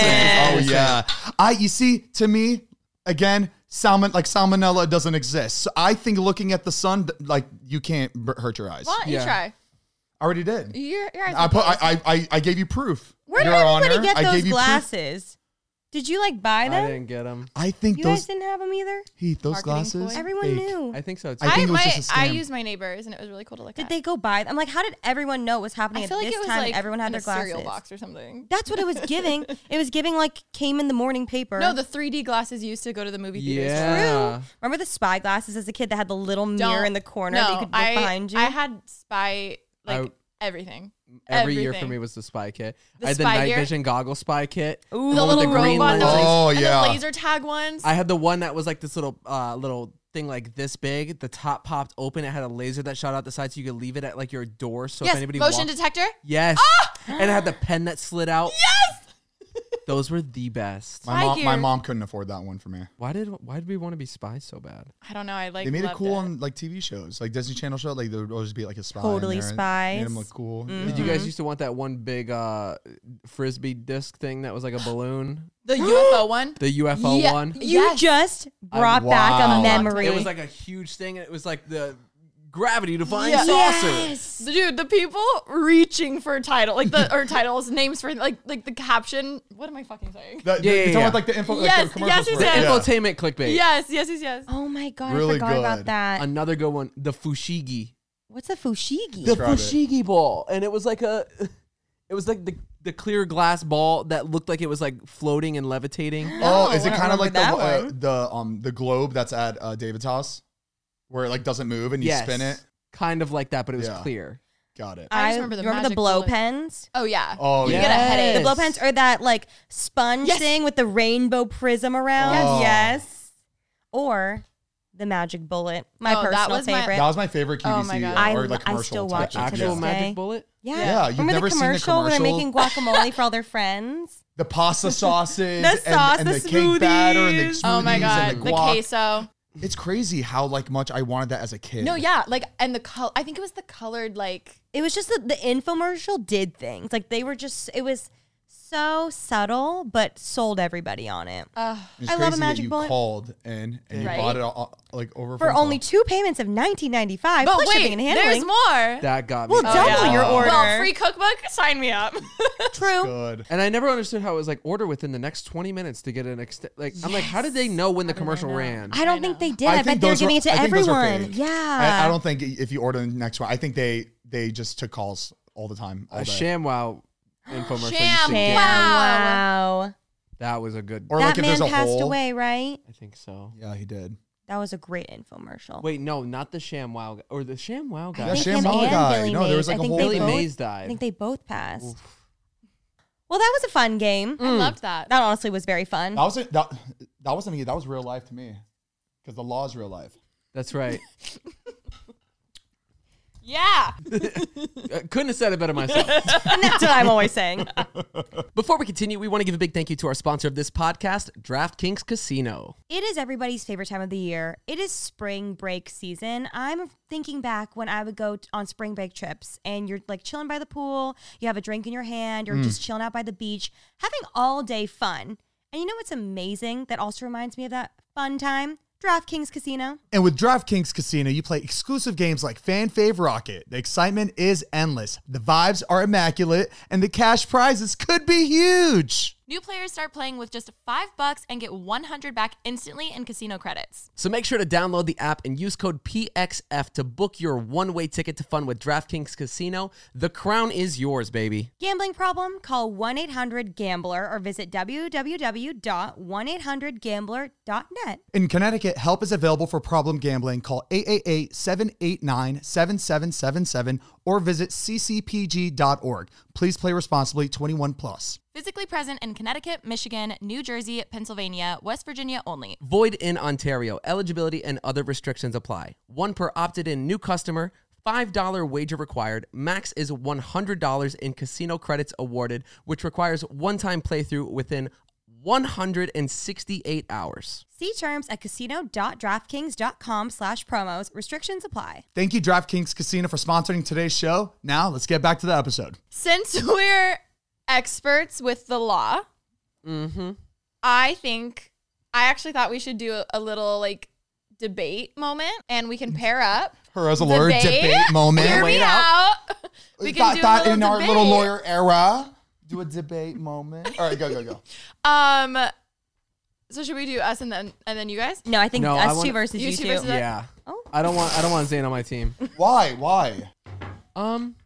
Oh yeah. I you see to me again salmon like salmonella doesn't exist. So I think looking at the sun like you can't b- hurt your eyes. Why don't you Yeah. try? I already did. Your, your eyes I are put closed. I, I I gave you proof. Where did Your everybody Honor, get I those gave you proof. glasses? Did you like buy I them? didn't get them. I think You those guys didn't have them either? Heath, those Marketing glasses. ploy. Everyone fake. knew. I think so too. I think I, it was my, just a I scam. used my neighbors, and it was really cool to look Did at. they go buy them? I'm like, how did everyone know what was happening I feel at like this it was time? like and everyone had in their a cereal glasses. box or something. That's what it was giving. It was giving like came in the morning paper. No, the three D glasses used to go to the movie theaters. Yeah. Remember the spy glasses as a kid that had the little mirror Don't- in the corner no, that you could look I, behind you? I had spy like I- everything. Every year for Everything. me was the spy kit. The I had the spy night gear? vision goggle spy kit. Ooh. The one with little the green robot. That was, lenses. Oh, and yeah. the laser tag ones. I had the one that was like this little uh little thing like this big. The top popped open. It had a laser that shot out the side so you could leave it at like your door. So yes, if anybody motion walked- detector. Yes. And it had the pen that slid out. Yes. Those were the best. My Spy mom, my gear. mom couldn't afford that one for me. Why did why did we want to be spies so bad? I don't know. I like. They made it loved cool on like T V shows, like Disney Channel show. Like there would always be like a spy. in Totally there and spies. Made them look cool. Did you guys used to want that one big uh frisbee disc thing that was like a balloon? the U F O one. The U F O Yeah. one? You Yes. just brought I- back wow. a memory. It was like a huge thing, and it was like the gravity defying Yeah. saucer. Yes. Dude, the people reaching for title, like the or titles, names for like like the caption. What am I fucking saying? The, Yeah, the, yeah, you're talking yeah. about like the info, Yes, like the commercials yes, for yes, it. yes. Yeah. Infotainment clickbait. Yes, yes, yes, yes. Oh my god, I Really forgot about good. that. Another good one, the fushigi. What's a fushigi? The Describe it. fushigi ball, and it was like a, it was like the the clear glass ball that looked like it was like floating and levitating. Oh, No, is it I don't kind of like the remember that uh, one. the um the globe that's at uh, David's house, where it like doesn't move and you Yes. spin it? Kind of like that, but it was Yeah. clear. Got it. I just remember the you remember the magic blow bullet. pens? Oh yeah. Oh, you yeah. get a headache. The blow pens or that like sponge Yes. thing with the rainbow prism around. Yes. Yes. Or the magic bullet. My Oh, that personal was my- favorite. That was my favorite Q V C Oh my God. I- or like I commercial. still type watch shit. it to Actual this magic day. bullet. yeah. Yeah, you've Remember never the seen the commercial when they're commercial? making guacamole for all their friends? The pasta sauces, The and- sauce, and, the the, cake batter, and the smoothies. smoothies Oh my god, and the, the guac. queso. It's crazy how like much I wanted that as a kid. No, yeah, like and the color. I think it was the colored like. It was just that the infomercial did things. Like they were just, it was so subtle, but sold everybody on it. Uh, It's I love a crazy magic that you bullet. called in and you Right. bought it all, like over For phone only call. two payments of nineteen ninety-five but plus wait, shipping and handling. there's more. That got me. Well, Oh, double yeah. your order. Well, free cookbook. Sign me up. True. Good. And I never understood how it was like order within the next twenty minutes to get an extent. Like I'm like, how did they know when the How did they commercial know? ran? I don't I think know. they did. I I, think bet they were those were- giving it to I think those are everyone. fake. Yeah. I, I don't think if you order the next one, I think they they just took calls all the time. All A day. ShamWow infomercial. used to Sham- get- Damn, Wow. wow. That was a good. Or That like if man there's a passed hole. away, right? I think so. Yeah, he did. That was a great infomercial. Wait, no, not the ShamWow guy. Or the ShamWow guy. I Yeah, think Sham him Wow and guy. Billy No, there was Mays. like I a think whole- they Billy both, Mays I died. think they both passed. Well, that was a fun game. I loved that. That honestly was very fun. That wasn't that, that wasn't me. That was real life to me, because the law is real life. That's right. Yeah. Uh, couldn't have said it better myself. And that's what I'm always saying. Before we continue, we want to give a big thank you to our sponsor of this podcast, DraftKings Casino. It is everybody's favorite time of the year. It is spring break season. I'm thinking back when I would go t- on spring break trips and you're like chilling by the pool, you have a drink in your hand, you're just chilling out by the beach, having all day fun. And you know what's amazing that also reminds me of that fun time? DraftKings Casino. And with DraftKings Casino, you play exclusive games like Fan Fave Rocket. The excitement is endless. The vibes are immaculate, and the cash prizes could be huge. New players start playing with just five bucks and get one hundred back instantly in casino credits. So make sure to download the app and use code P X F to book your one-way ticket to fun with DraftKings Casino. The crown is yours, baby. Gambling problem? Call one eight hundred gambler or visit w w w dot one eight hundred gambler dot net. In Connecticut, help is available for problem gambling. Call eight eight eight, seven eight nine, seven seven seven seven or visit c c p g dot org. Please play responsibly, twenty-one plus. Physically present in Connecticut, Michigan, New Jersey, Pennsylvania, West Virginia only. Void in Ontario. Eligibility and other restrictions apply. One per opted-in new customer. five dollars wager required. Max is one hundred dollars in casino credits awarded, which requires one-time playthrough within one hundred sixty-eight hours. See terms at casino.draftkings.com slash promos. Restrictions apply. Thank you, DraftKings Casino, for sponsoring today's show. Now, let's get back to the episode. Since we're experts with the law, Mm-hmm. I think I actually thought we should do a, a little like debate moment, and we can pair up. Her as a lawyer Debate? debate moment. Hear Wait me out. out. We can thought, do a thought little in our debate. little lawyer era, do a debate moment. All right, go, go, go. Um. So should we do us and then and then you guys? No, I think No, I us wanna- two versus You you, two two. versus us? Yeah. Oh. I don't want I don't want Zayn on my team. Why? Why? Um,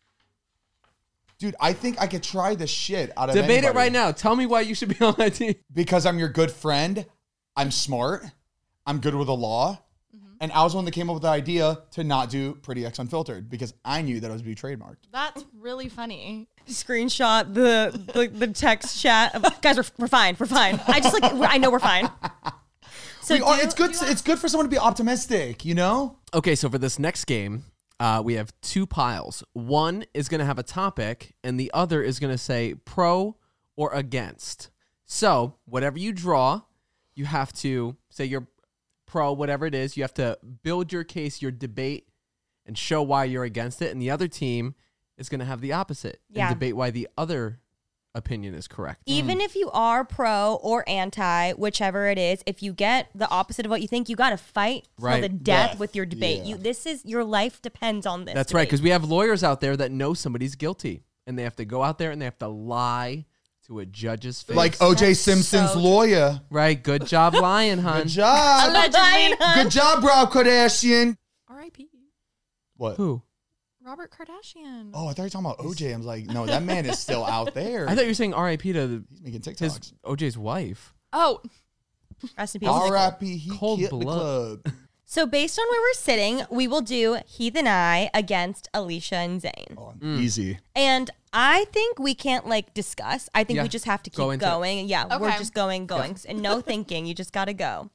Dude, I think I could try the shit out of debate anybody. it right now. Tell me why you should be on my team. Because I'm your good friend. I'm smart. I'm good with the law. And I was the one that came up with the idea to not do Pretty X Unfiltered because I knew that it was be trademarked. That's really funny. Screenshot the, the, the text chat. Of, Guys, we're, we're fine. We're fine. I just like, I know we're fine. So We are- do- it's good. It's good for someone to be optimistic, you know. Okay, so for this next game, uh, we have two piles. One is going to have a topic, and the other is going to say pro or against. So whatever you draw, you have to say you're pro, whatever it is. You have to build your case, your debate, and show why you're against it. And the other team is going to have the opposite Yeah. and debate why the other opinion is correct. Even if you are pro or anti, whichever it is, if you get the opposite of what you think, you got to fight till Right. the death Death. with your debate. Yeah. You, this is your life depends on this. That's right, debate. because we have lawyers out there that know somebody's guilty, and they have to go out there and they have to lie to a judge's face. Like O J That's Simpson's so lawyer. Right, good job lying, hun. Good job. Allegedly. Good job, Rob Kardashian. R I P What? Who? Robert Kardashian. Oh, I thought you were talking about O J. I was like, no, that man is still out there. I thought you were saying R I P to the, He's making his TikToks. O J's wife. Oh, Rest in peace. R I P He Cold killed the blood. club. So based on where we're sitting, we will do Heath and I against Alicia and Zayn. Oh, Mm. Easy. And I think we can't like discuss. I think Yeah. we just have to Go keep into it. going. Yeah, we're Okay. just going, going. And no thinking. You just got to go.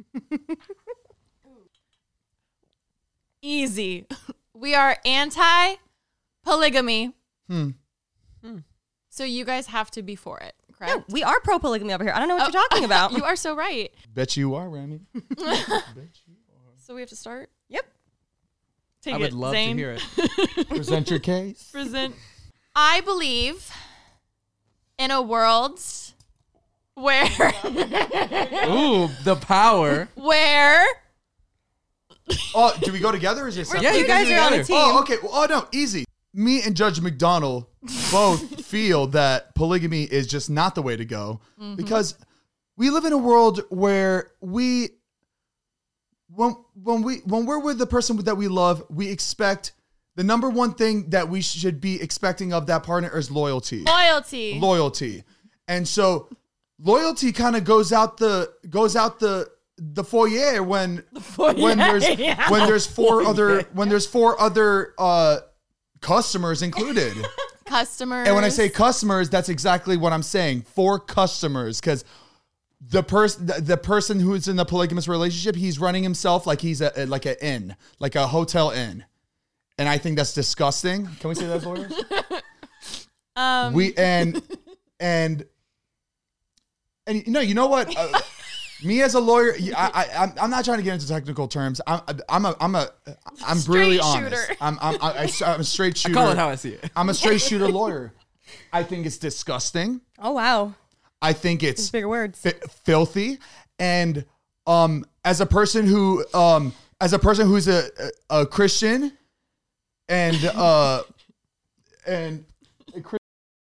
easy. We are anti polygamy. Hmm. So you guys have to be for it, No, correct? we are pro polygamy over here. I don't know what Oh, you're talking about. You are so right. Bet you are, Remy. So we have to start. Yep. Take I would it, love Zane. to hear it. Present your case. Present. I believe in a world where Ooh, the power. where Oh, do we go together or is it separate? Yeah, you guys are on a together. team. Oh, okay. Well, oh, no, easy. Me and Judge McDonald both feel that polygamy is just not the way to go because we live in a world where we, when when we when we're with the person that we love, we expect the number one thing that we should be expecting of that partner is loyalty. loyalty. Loyalty, and so loyalty kind of goes out the goes out the the foyer when when there's when there's four other when there's four other uh, customers included. Customers. And when I say customers, that's exactly what I'm saying. Four customers, because the person the, the person who's in the polygamous relationship, he's running himself like he's a like an inn, like a hotel inn, and I think that's disgusting. Can we say that as lawyers? um, we and and and no, you know what? Uh, me as a lawyer, I, I I'm I'm not trying to get into technical terms. I'm I'm a I'm a I'm Straight really shooter. honest. I'm I'm I, I'm a straight shooter. I call it how I see it. I'm a straight shooter lawyer. I think it's disgusting. Oh wow, I think it's bigger words. fi- filthy. And um, as a person who um, as a person who's a a, a Christian and uh and a Chri-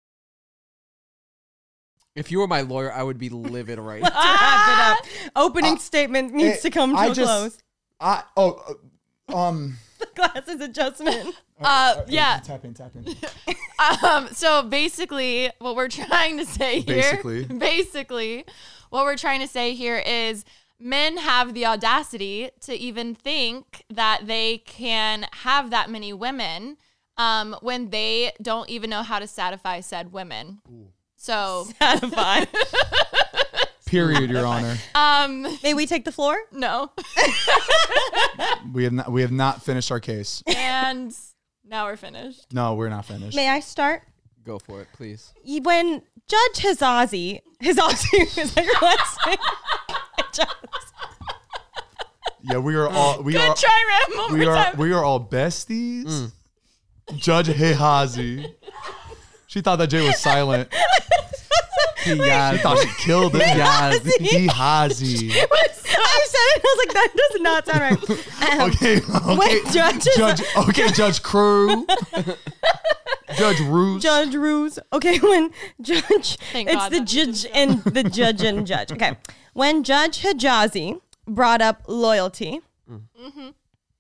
If you were my lawyer, I would be livid right Wrap it up. Opening statement needs it- to come to I a just- close. I oh uh, um Glasses adjustment. Uh, yeah. tap in tap in. Um, so basically, what we're trying to say here, Basically. basically, what we're trying to say here is men have the audacity to even think that they can have that many women um, when they don't even know how to satisfy said women. So, Satisfied. Period, Your Honor. um, May we take the floor? no. We have not we have not finished our case. And now we're finished. No, we're not finished. May I start? Go for it, please. When Judge Hazazi, Hazazi, is that your last name? Judge- Yeah, we are all we Good are try, Ram. One we more are time. we are all besties. Judge Hehazi. She thought that Jay was silent. Yeah, She thought she killed it. Hehazi. Hehazi. I said it, and I was like, that does not sound right. Um, Okay, okay. When judges- Judge, okay, Judge Crew. Judge Roos. Judge Ruse. Okay, when Judge, Thank it's God the that's judge and the judge and judge. Okay, when Judge Hijazi brought up loyalty. Mm-hmm.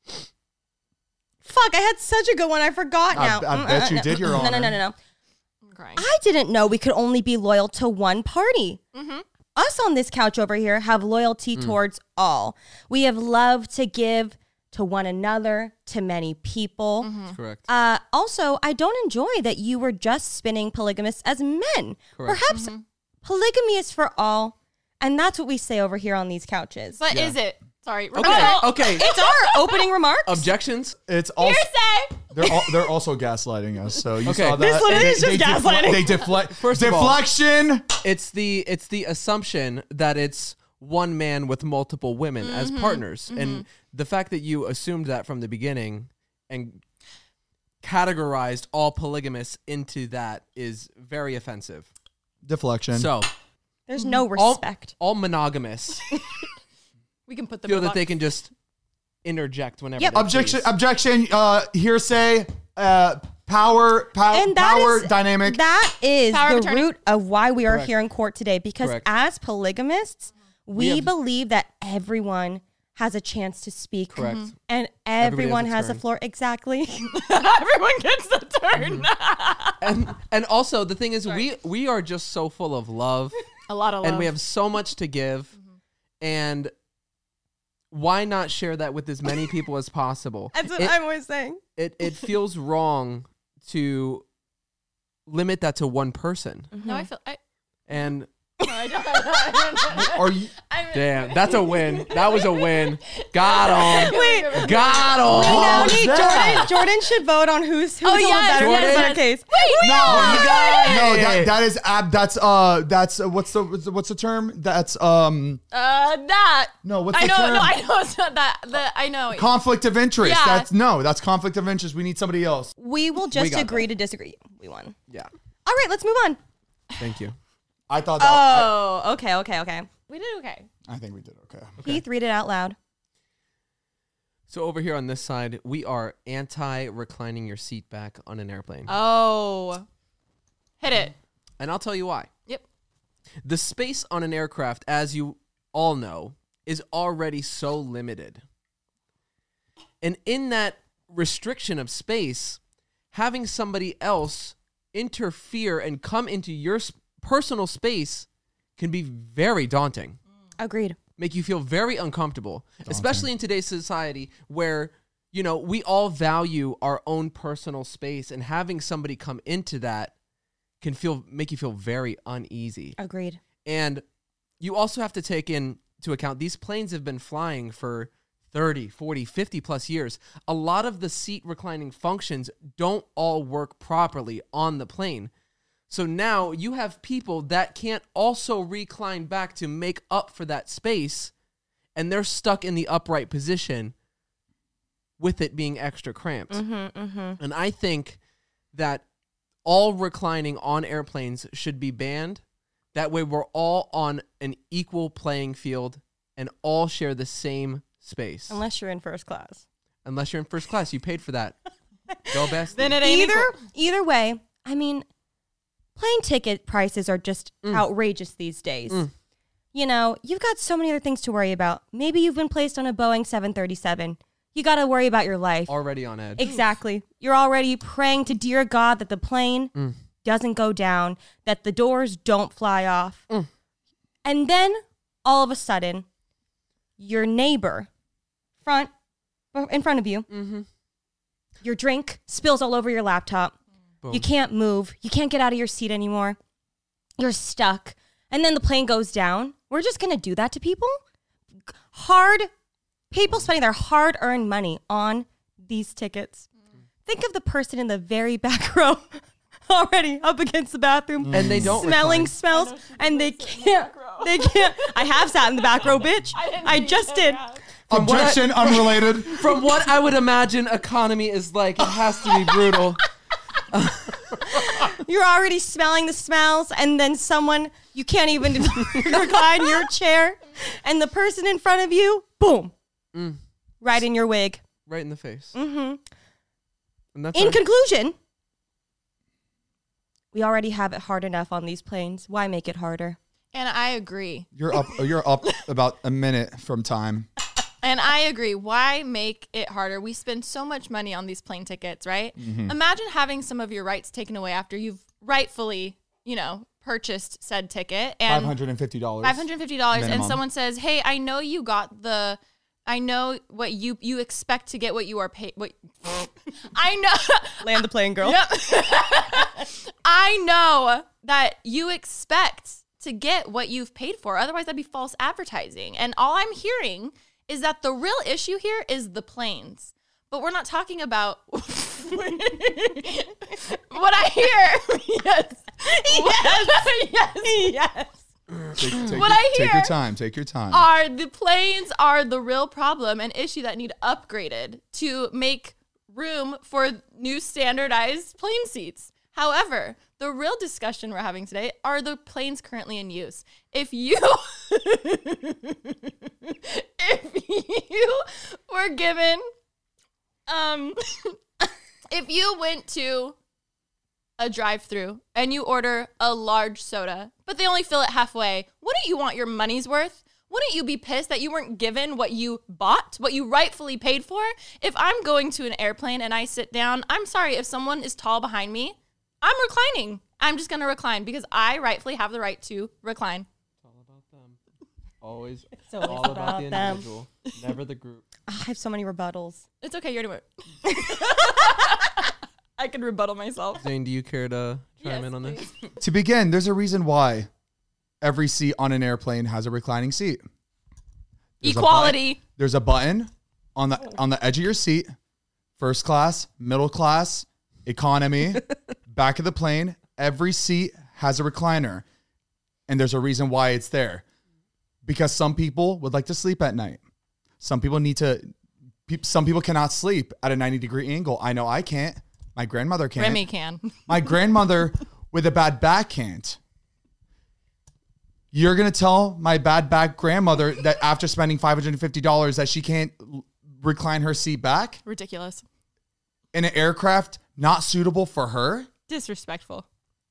Fuck, I had such a good one. I forgot I- now. I Mm, bet uh, you no. did, Your No, no, Honor. no, no, no. I'm crying. I didn't know we could only be loyal to one party. Mm-hmm. Us on this couch over here have loyalty towards all. We have love to give to one another, to many people. Mm-hmm. correct. Uh, also, I don't enjoy that you were just spinning polygamists as men. Correct. Perhaps polygamy is for all, and that's what we say over here on these couches. But Yeah. is it? Sorry. Okay, Rebuttal. okay. It's our opening remarks. Objections? It's also Hearsay. they're all, they're also gaslighting us. So you Okay. saw that. This literally They- is just they defle- gaslighting. They deflect. First of all- deflection. It's the it's the assumption that it's one man with multiple women as partners. And the fact that you assumed that from the beginning and categorized all polygamists into that is very offensive. Deflection. So, There's no all, respect. all monogamists We can put the feel that they can just interject whenever Yep. they objection. please. Objection. Uh, hearsay. Uh, power. Power. And that power is- dynamic. That is Power of the attorney. root of why we are Correct. here in court today. Because Correct. as polygamists, we, have- believe that everyone has a chance to speak. Correct. And Everybody everyone has a has a turn. floor. Exactly. Everyone gets the turn. and and also the thing is we we are just so full of love A lot of love. and we have so much to give and why not share that with as many people as possible? That's what It- I'm always saying. it it feels wrong to limit that to one person. No, I feel. I, And no, I don't. I don't. Are you? I'm, damn, that's a win. That was a win. Got him. Wait. Got him. Now, was need- that? Jordan, Jordan should vote on who's who's Oh, the yes, better, yes, who's the better yes. case. Wait, No, you got it. no, that, that is ab. That's uh, that's uh, what's the what's the, what's the term? That's um, Uh, that. no, what's I the know. term? No, I know. It's not that. The I know. Conflict of interest. Yeah. That's no, that's conflict of interest. We need somebody else. We will just got agree to disagree. We won. Yeah. All right, let's move on. Thank you. I thought that. Oh, okay, okay, okay. We did okay. I, I think we did okay. Heath, read it out loud. So over here on this side, we are anti-reclining your seat back on an airplane. Oh, hit it. And I'll tell you why. Yep. The space on an aircraft, as you all know, is already so limited. And in that restriction of space, having somebody else interfere and come into your s- personal space can be very daunting. Agreed. make you feel very uncomfortable, especially in today's society where, you know, we all value our own personal space, and having somebody come into that can feel make you feel very uneasy. Agreed. And you also have to take into account these planes have been flying for thirty, forty, fifty plus years. A lot of the seat reclining functions don't all work properly on the plane. So now you have people that can't also recline back to make up for that space, and they're stuck in the upright position with it being extra cramped. Mm-hmm, mm-hmm. And I think that all reclining on airplanes should be banned. That way we're all on an equal playing field and all share the same space. Unless you're in first class. Unless you're in first class. You paid for that. Go best. Then it ain't Either, equal. either way, I mean, plane ticket prices are just Mm. outrageous these days. Mm. You know, you've got so many other things to worry about. Maybe you've been placed on a Boeing seven thirty-seven. You got to worry about your life. Already on edge. Exactly. You're already praying to dear God that the plane Mm. doesn't go down, that the doors don't fly off. Mm. And then all of a sudden, your neighbor front in front of you, Mm-hmm. your drink spills all over your laptop. Boom. You can't move. You can't get out of your seat anymore. You're stuck. And then the plane goes down. We're just going to do that to people? Hard people spending their hard-earned money on these tickets. Think of the person in the very back row already up against the bathroom. And they don't smelling recline. smells and they can't they can't I have sat in the back row, bitch. I, just did. From what I- Objection, unrelated. From what I would imagine economy is like, it has to be brutal. You're already smelling the smells, and then someone, you can't even recline your chair, and the person in front of you, boom, Mm. right in your wig. Right in the face. hmm And that's In our- conclusion, we already have it hard enough on these planes. Why make it harder? And I agree. You're up. You're up about a minute from time. And I agree. Why make it harder? We spend so much money on these plane tickets, right? Mm-hmm. Imagine having some of your rights taken away after you've rightfully, you know, purchased said ticket Five and hundred and fifty dollars. five hundred fifty dollars, and minimum. someone says, "Hey, I know you got the, I know what you you expect to get what you are paid. What I know, Land the plane, girl. Yep. I know that you expect to get what you've paid for. Otherwise, that'd be false advertising. And all I'm hearing is that the real issue here is the planes. But we're not talking about what I hear. Yes. Yes. Yes. Yes. Take, take What your, I Take your hear time. Take your time. Are the planes are the real problem and issue that need upgraded to make room for new standardized plane seats. However, the real discussion we're having today are the planes currently in use. If you if you were given um if you went to a drive-through and you order a large soda, but they only fill it halfway, wouldn't you want your money's worth? Wouldn't you be pissed that you weren't given what you bought, what you rightfully paid for? If I'm going to an airplane and I sit down, I'm sorry, if someone is tall behind me, I'm reclining. I'm just going to recline because I rightfully have the right to recline. It's all about them. Always, It's always all about, about the them. individual, never the group. I have so many rebuttals. It's okay, you're doing it. I can rebuttal myself. Zane, do you care to chime Yes, in on this? please. To begin, there's a reason why every seat on an airplane has a reclining seat. There's a Equality. button- there's a button on the on the edge of your seat. First class, middle class, economy, back of the plane. Every seat has a recliner, and there's a reason why it's there. Because some people would like to sleep at night. Some people need to. pe- Some people cannot sleep at a ninety degree angle. I know I can't. My grandmother can't. Remy can. My grandmother with a bad back can't. You're going to tell my bad back grandmother that after spending five hundred fifty dollars that she can't l- recline her seat back Ridiculous. in an aircraft not suitable for her? Disrespectful.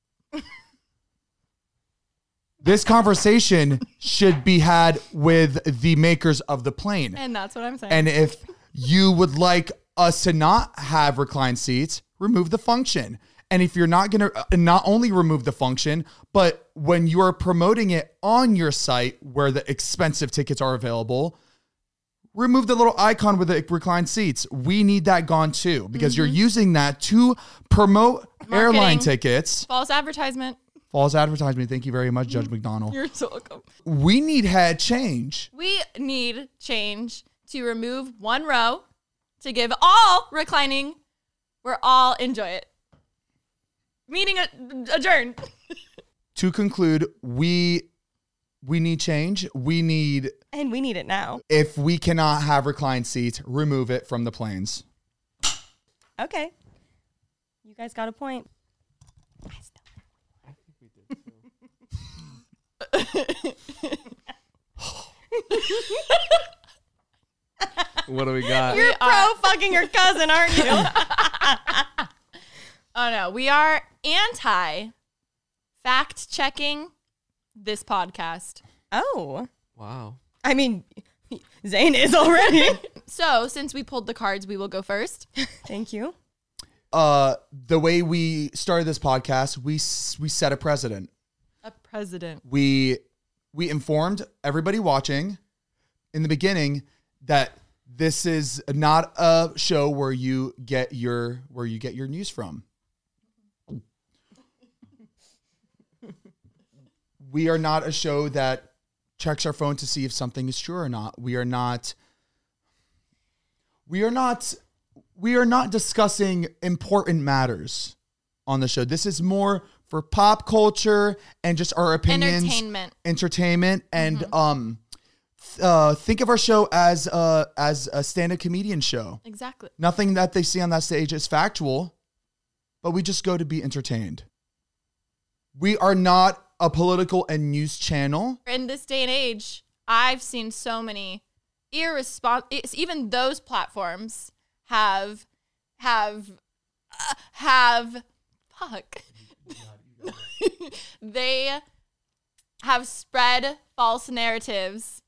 This conversation should be had with the makers of the plane. And that's what I'm saying. And if you would like us to not have reclined seats, remove the function. And if you're not going to not only remove the function, but when you're promoting it on your site where the expensive tickets are available, remove the little icon with the reclined seats. We need that gone too, because mm-hmm. you're using that to promote Marketing. Airline tickets. False advertisement. False advertisement. Thank you very much, Judge McDonald. You're so welcome. We need head change. We need change to remove one row to give all reclining where all enjoy it. Meeting adjourned. To conclude, we we need change. We need... And we need it now. If we cannot have reclined seats, remove it from the planes. Okay. You guys got a point. I still I think we did too. What do we got? You're pro fucking your cousin, aren't you? Oh no, we are anti fact checking this podcast. Oh. Wow. I mean, Zane is already. So, since we pulled the cards, we will go first. Thank you. Uh, the way we started this podcast, we we set a precedent. A president. We we informed everybody watching in the beginning that this is not a show where you get your where you get your news from. We are not a show that checks our phone to see if something is true or not. We are not we are not we are not discussing important matters on the show. This is more for pop culture and just our opinions, entertainment, entertainment, and mm-hmm. um, th- uh, think of our show as uh as a stand-up comedian show. Exactly. Nothing that they see on that stage is factual, but we just go to be entertained. We are not a political and news channel. In this day and age, I've seen so many irresponsible. Even those platforms have have uh, have fuck. They have spread false narratives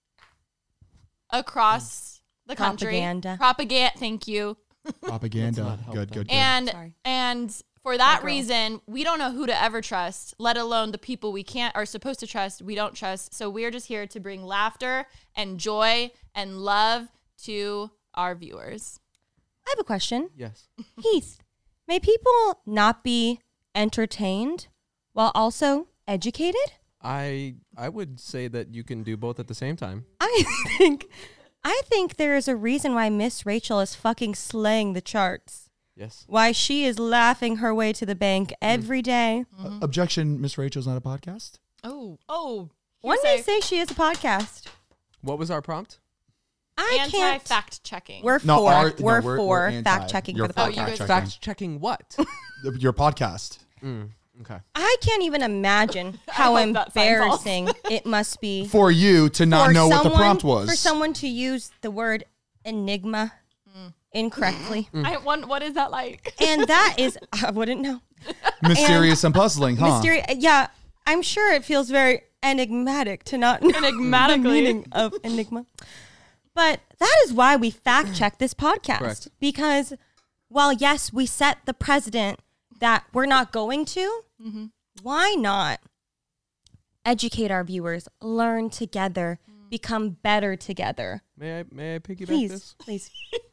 across the country. Propaganda. Propaganda. Thank you. Propaganda. Good, good, good. And Sorry. and for that reason, we don't know who to ever trust, let alone the people we can't are supposed to trust, we don't trust. So we're just here to bring laughter and joy and love to our viewers. I have a question. Yes. Heath, may people not be entertained while also educated? I I would say that you can do both at the same time. I think I think there is a reason why Miss Rachel is fucking slaying the charts. Yes. Why she is laughing her way to the bank every day. Uh, objection, Miss Rachel's not a podcast? Oh, oh. When they say she is a podcast, What was our prompt? I can't. Anti-fact checking. We're No, for our- no, we're, we're- for we're anti. fact checking You're for the for Oh, you podcast. guys- checking. Fact checking what? Your podcast. mm, okay. I can't even imagine how hope that sign falls. embarrassing it must be For you to not for know what the someone- prompt was. For someone to use the word enigma incorrectly. I want, what is that like? And that is, I wouldn't know. Mysterious and, puzzling, huh? Mysterious. Yeah, I'm sure it feels very enigmatic to not know Enigmatically. the meaning of enigma. But that is why we fact check this podcast. Correct. Because while, yes, we set the precedent that we're not going to, Mm-hmm. why not educate our viewers, learn together, become better together? May I may I piggyback Please, this? please.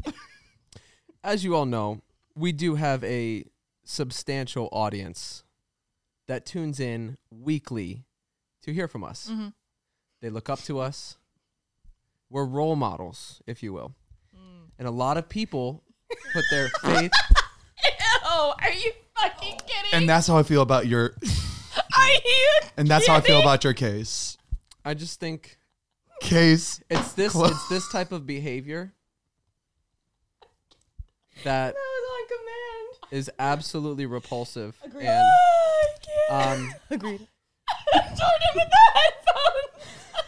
As you all know, we do have a substantial audience that tunes in weekly to hear from us. Mm-hmm. They look up to us. We're role models, if you will. Mm. And a lot of people put their faith. Oh, are you fucking kidding? And that's how I feel about your are you and that's how I feel kidding? about your case. I just think Case. it's this Close. it's this type of behavior that That was on command. is absolutely repulsive. Agreed. And I can't. um, Agreed. Jordan with the headphones.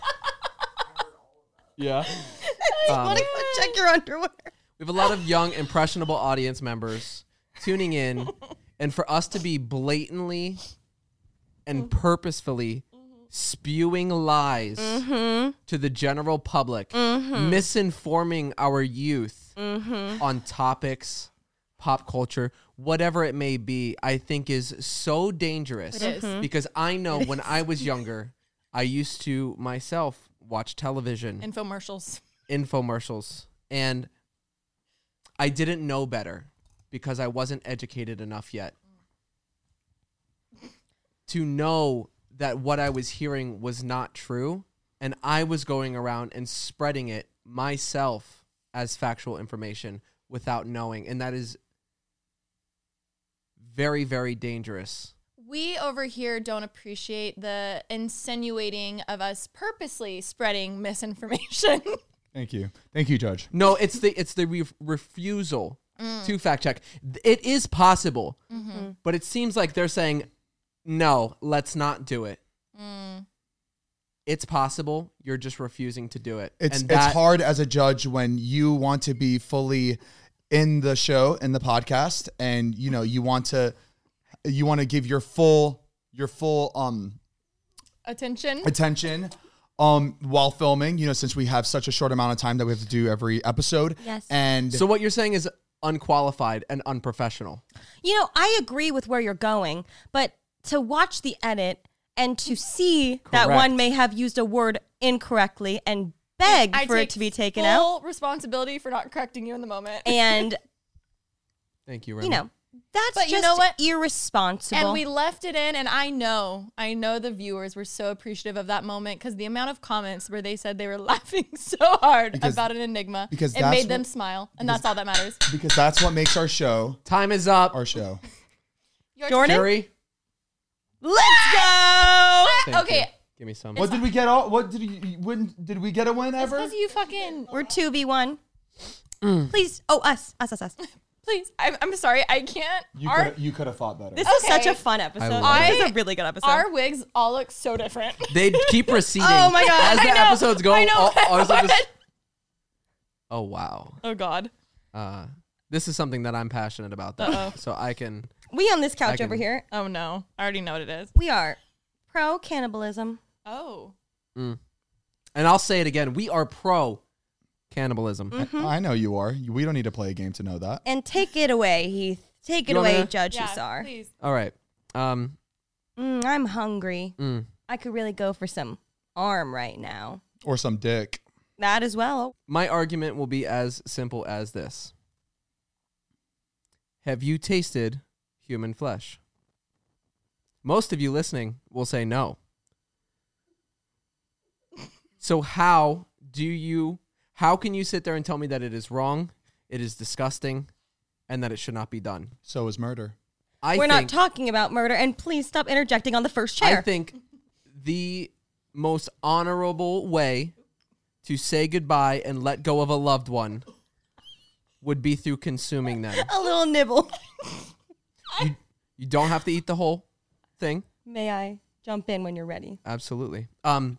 yeah. I Um, want to go check your underwear. We have a lot of young, impressionable audience members tuning in, and for us to be blatantly and purposefully spewing lies to the general public, misinforming our youth on topics, pop culture, whatever it may be, I think is so dangerous. It is. Mhm. Because I know when I was younger, I used to myself watch television, Infomercials. infomercials, and I didn't know better because I wasn't educated enough yet to know that what I was hearing was not true, and I was going around and spreading it myself as factual information without knowing, and that is very, very dangerous. We over here don't appreciate the insinuating of us purposely spreading misinformation. Thank you. Thank you, Judge. No, it's the it's the re- refusal to fact check. It is possible, but it seems like they're saying, no, let's not do it. It's possible. You're just refusing to do it. It's and it's that, hard as a judge when you want to be fully in the show, in the podcast, and you know you want to you want to give your full your full um Attention. attention um while filming, you know, since we have such a short amount of time that we have to do every episode. Yes. And So what you're saying is unqualified and unprofessional. You know, I agree with where you're going, but to watch the edit and to see that Correct. one may have used a word incorrectly and beg I for take it to be taken out, full responsibility for not correcting you in the moment. and Thank you, Remy. you know, that's But just you know what? irresponsible. And we left it in, and I know, I know the viewers were so appreciative of that moment because the amount of comments where they said they were laughing so hard Because- about an enigma, because it that's made them what- smile, and that's all that matters. because that's what makes our show Time is up. our show. Your Jordan? Jerry, Let's go! thank Okay. you. Give me some. What did we get all what did you win did we get a win ever? Because you fucking We're two v one. Mm. Please. Oh, us. Us, us, us. please. I'm, I'm sorry, I can't. You our, could you could have thought better. This is such Okay. a fun episode. love This it. is a really good episode. our wigs all look so different. They keep receding. Oh my God. As the I know. episodes go, I know. all- ours are What? just- oh wow. Oh God. Uh, this is something that I'm passionate about, though, Uh-oh. so I can. we on this couch I can- over here. Oh no. I already know what it is. We are pro cannibalism. Oh. And I'll say it again. We are pro cannibalism. Mm-hmm. I know you are. We don't need to play a game to know that. And take it away, Heath. Take it You away, wanna- Judge Yeah, Hussar. please. All right. Um. Mm, I'm hungry. mm. I could really go for some arm right now. Or some dick. That as well. My argument will be as simple as this. Have you tasted human flesh? Most of you listening will say no. So how do you, how can you sit there and tell me that it is wrong, it is disgusting, and that it should not be done? So is murder. I We're think, not talking about murder, and please stop interjecting on the first chair. I think the most honorable way to say goodbye and let go of a loved one would be through consuming them. a little nibble. You, you don't have to eat the whole thing. May I jump in when you're ready? Absolutely. Um,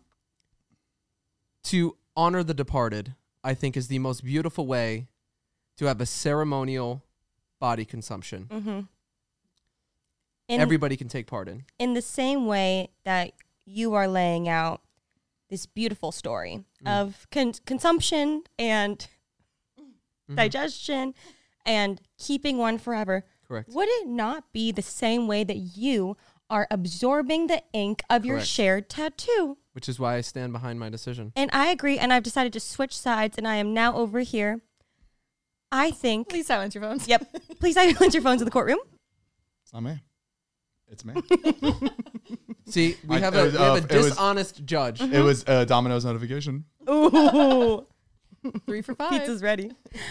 to honor the departed, I think, is the most beautiful way to have a ceremonial body consumption. Mm-hmm. In, Everybody can take part in. in the same way that you are laying out this beautiful story of con- consumption and digestion and keeping one forever, Correct. would it not be the same way that you are absorbing the ink of your Correct. shared tattoo? Which is why I stand behind my decision. And I agree, and I've decided to switch sides, and I am now over here. I think. Please silence your phones. Yep. Please silence your phones in the courtroom. It's not me. It's me. See, we I- have it a, was, we have uh, a it was- dishonest judge. It was a Domino's notification. Ooh. Three for five. Pizza's ready.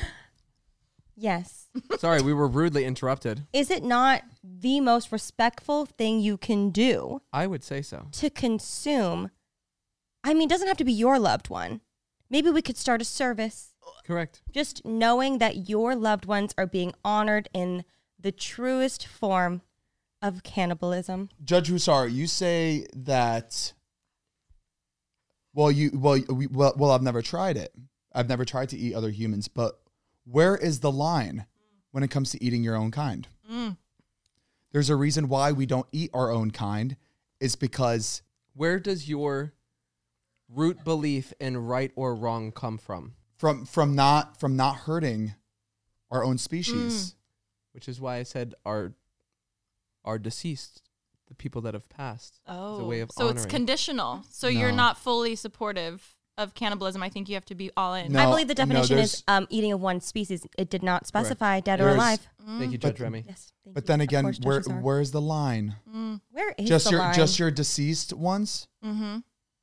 Yes. Sorry, we were rudely interrupted. Is it not the most respectful thing you can do I would say so. to consume? I mean, it doesn't have to be your loved one. Maybe we could start a service. Correct. Just knowing that your loved ones are being honored in the truest form of cannibalism. Judge Hussar, you say that. Well, you well we, well well I've never tried it. I've never tried to eat other humans, but where is the line when it comes to eating your own kind? Mm. There's a reason why we don't eat our own kind. Is because Where does your root belief in right or wrong come from? from from not from not hurting our own species. which is why I said our our deceased, the people that have passed. Oh, It's a way of so it's honoring. conditional. So you're No. not fully supportive of cannibalism. I think you have to be all in. No. I believe the no, definition is there's- um, eating of one species. It did not specify dead or There's- alive. Thank you, Judge Remy. Yes. thank But you. then Of again, course, where judges are. where's the line? Where is Just the your line? just your deceased ones. Mm-hmm.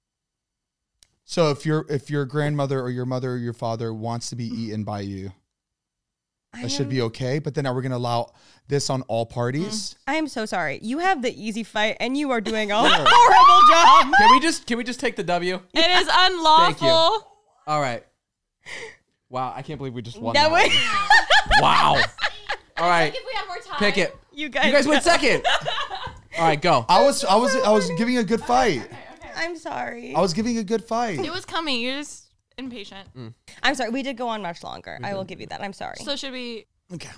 So if your if your grandmother or your mother or your father wants to be eaten by you, I that should am- be okay. But then are we going to allow this on all parties? I am so sorry. You have the easy fight, and you are doing a horrible job. Can we just can we just take the W? It is unlawful. All right. Wow, I can't believe we just won. That That way, one. Wow. All right, If we have more time. pick it. you guys. You guys went second. All right, go. I was I was I was giving a good fight. I'm sorry. I was giving a good fight. It was coming. You're just impatient. I'm sorry. We did go on much longer. I will give you that. I'm sorry. So should we? Okay.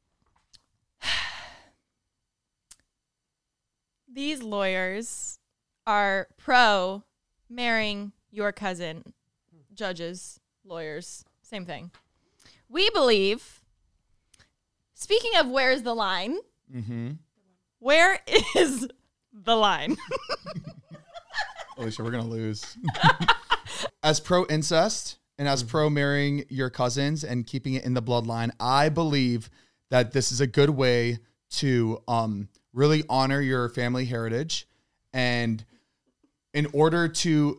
These lawyers are pro marrying your cousin. Judges, lawyers, same thing. We believe. Speaking of where's the line? Mm-hmm. Where is the line? Alicia, we're gonna lose. As pro incest and as pro marrying your cousins and keeping it in the bloodline, I believe that this is a good way to um, really honor your family heritage, and in order to,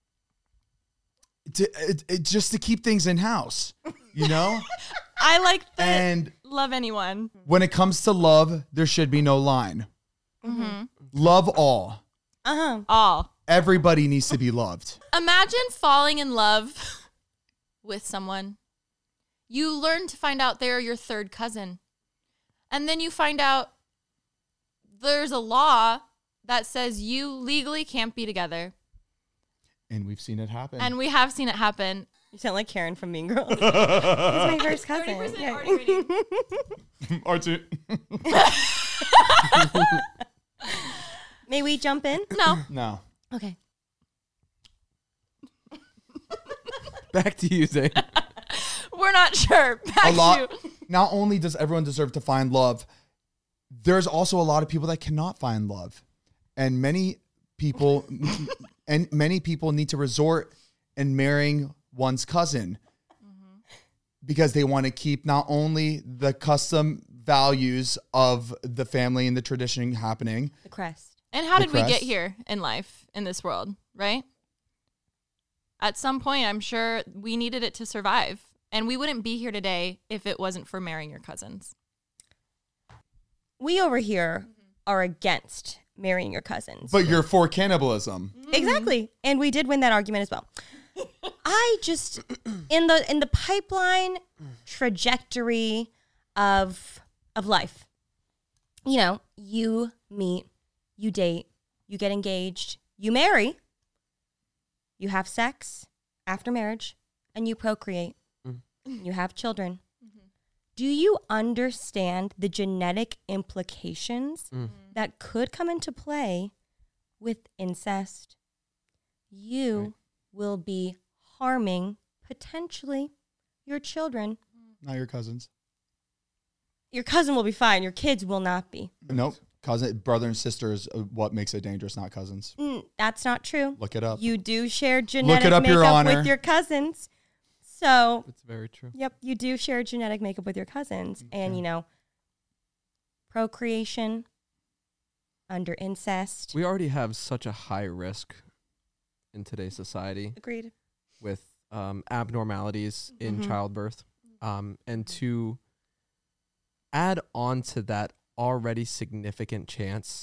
to it, it, just to keep things in house, you know. I like the And love anyone. when it comes to love, there should be no line. Mm-hmm. Love all. Uh huh. All. Everybody needs to be loved. Imagine falling in love with someone. You learn to find out they're your third cousin. And then you find out there's a law that says you legally can't be together. And we've seen it happen. And we have seen it happen. You sound like Karen from Mean Girls. He's my first cousin. Yeah. R two. May we jump in? No. No. Okay. Back to you, Zane. We're not sure. Back A lot. to Not only does everyone deserve to find love, there's also a lot of people that cannot find love, and many people, and many people need to resort in marrying one's cousin because they want to keep not only the custom values of the family and the tradition happening. The crest. And how The did we get crest. here in life, in this world, right? At some point, I'm sure we needed it to survive. And we wouldn't be here today if it wasn't for marrying your cousins. We over here are against marrying your cousins. But you're for cannibalism. Exactly. And we did win that argument as well. I just in the in the pipeline trajectory of of life. You know, you meet, you date, you get engaged, you marry, you have sex after marriage, and you procreate. You have children. Do you understand the genetic implications that could come into play with incest? You Right. will be harming potentially your children. Not your cousins. Your cousin will be fine. Your kids will not be. Nope. Cousin, brother and sister is uh, what makes it dangerous, not cousins. Mm, that's not true. Look it up. You do share genetic up, Your makeup Honor. with your cousins. So, It's very true. yep, you do share genetic makeup with your cousins. And, you know, procreation under incest. We already have such a high risk in today's society Agreed. with um, abnormalities in Mhm. childbirth. Um, and to add on to that already significant chance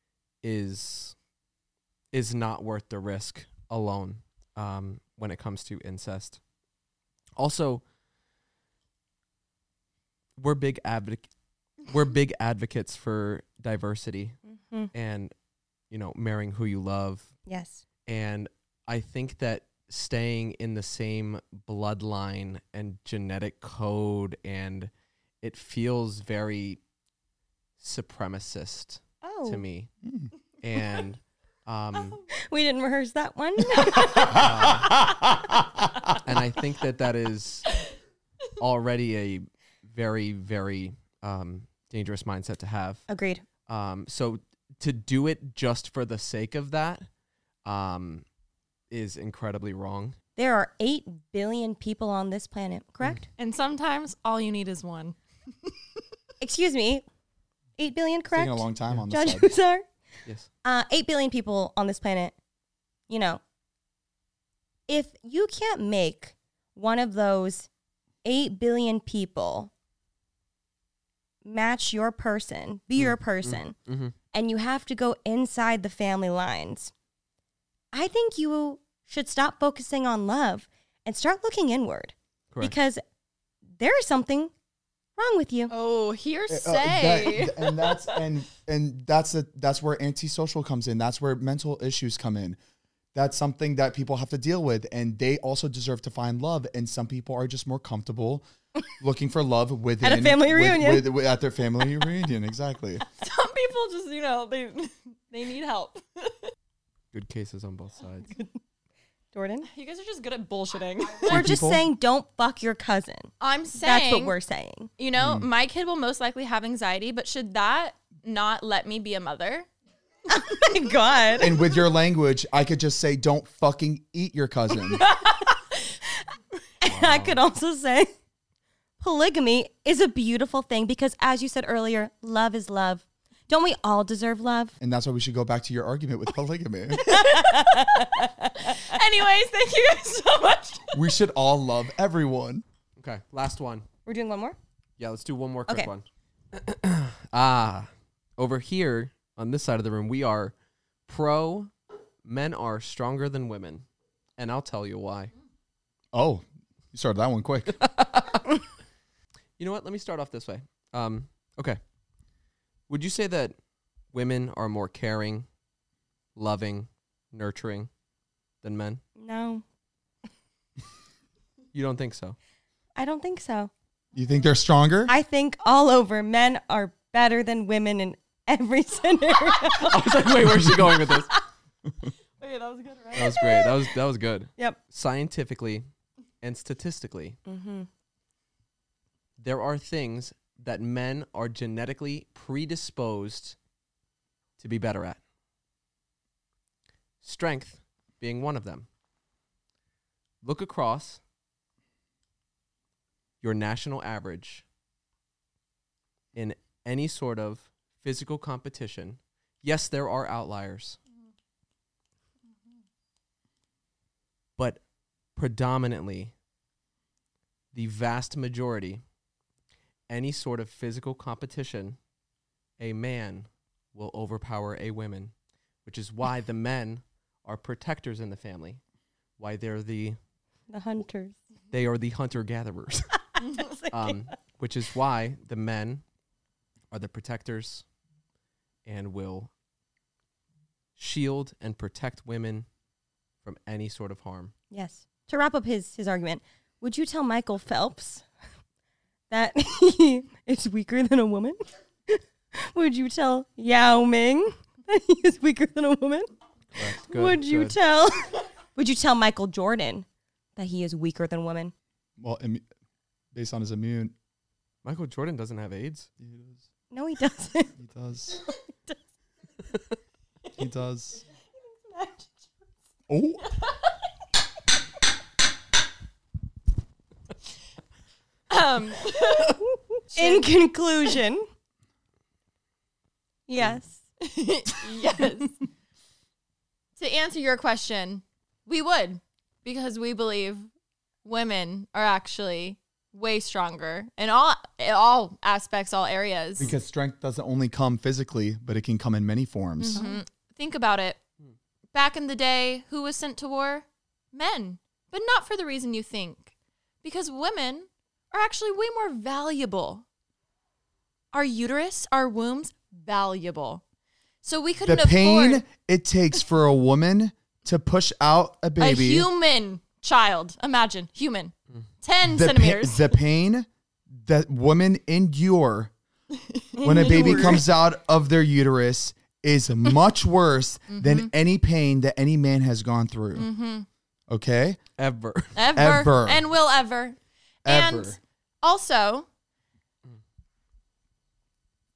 is is not worth the risk alone um, when it comes to incest. Also, we're big advoc- we're big advocates for diversity hmm and, you know, marrying who you love. Yes. And I think that staying in the same bloodline and genetic code, and it feels very supremacist Oh, to me. Hmm. And um, we didn't rehearse that one. and I think that that is already a very, very um, dangerous mindset to have. Agreed. Um, so to do it just for the sake of that um, is incredibly wrong. There are eight billion people on this planet, correct? And sometimes all you need is one. Excuse me. eight billion, correct? Taking a long time on this Judge side. Hussar? Yes. Uh, eight billion people on this planet. You know, if you can't make one of those eight billion people match your person, be your person, Mm-hmm. and you have to go inside the family lines, I think you should stop focusing on love and start looking inward. Correct. Because there is something wrong with you. Oh, Uh, hearsay. that- and that's and and that's a, that's where antisocial comes in. That's where mental issues come in. That's something that people have to deal with, and they also deserve to find love. And some people are just more comfortable looking for love within At a family with- reunion. with- with- at their family reunion. Exactly. Some people just, you know, they they need help. Good cases on both sides. Jordan? You guys are just good at bullshitting. We're just people- saying don't fuck your cousin. I'm saying That's what we're saying. You know, my kid will most likely have anxiety, but should that not let me be a mother? Oh my God. And with your language, I could just say, "Don't fucking eat your cousin." I could also say polygamy is a beautiful thing because, as you said earlier, love is love. Don't we all deserve love? And that's why we should go back to your argument with polygamy. Anyways, thank you guys so much. We should all love everyone. Okay, last one. We're doing one more? Yeah, let's do one more quick Okay. one. ah, over here on this side of the room, we are pro men are stronger than women. And I'll tell you why. Oh, you started that one quick. You know what? Let me start off this way. Um, okay. Would you say that women are more caring, loving, nurturing than men? No, You don't think so? I don't think so. You think they're stronger? I think all over men are better than women in every scenario. I was like, wait, where's she going with this? Wait, that was good, right? That was great. That was that was good. Yep. Scientifically and statistically, Mm-hmm. there are things that men are genetically predisposed to be better at. Strength being one of them. Look across your national average in any sort of physical competition. Yes, there are outliers. But predominantly, the vast majority, any sort of physical competition, a man will overpower a woman, which is why the men are protectors in the family, why they're the The hunters. they are the hunter-gatherers, um, which is why the men are the protectors and will shield and protect women from any sort of harm. Yes. To wrap up his, his argument, would you tell Michael Phelps that he is weaker than a woman? Would you tell Yao Ming that he is weaker than a woman? Correct. Good, would you good. tell Would you tell Michael Jordan that he is weaker than women? Well, immu- based on his immune, Michael Jordan doesn't have AIDS. he does. No, he doesn't. He does. He does. Oh, Um, In conclusion, yes. yes. To answer your question, we would, because we believe women are actually way stronger in all in all aspects, all areas. because strength doesn't only come physically, but it can come in many forms. Mhm. Think about it. Back in the day, who was sent to war? Men. But not for the reason you think. Because women are actually way more valuable. Our uterus, our wombs, valuable. So we The couldn't pain afford it takes for a woman to push out a a baby. human child. Imagine, human. ten the, pa- centimeters. the pain that women endure when a baby Endure. comes out of their uterus is much worse Mm-hmm. than any pain that any man has gone through. Okay? Ever. ever, ever. and will ever. Ever. And also,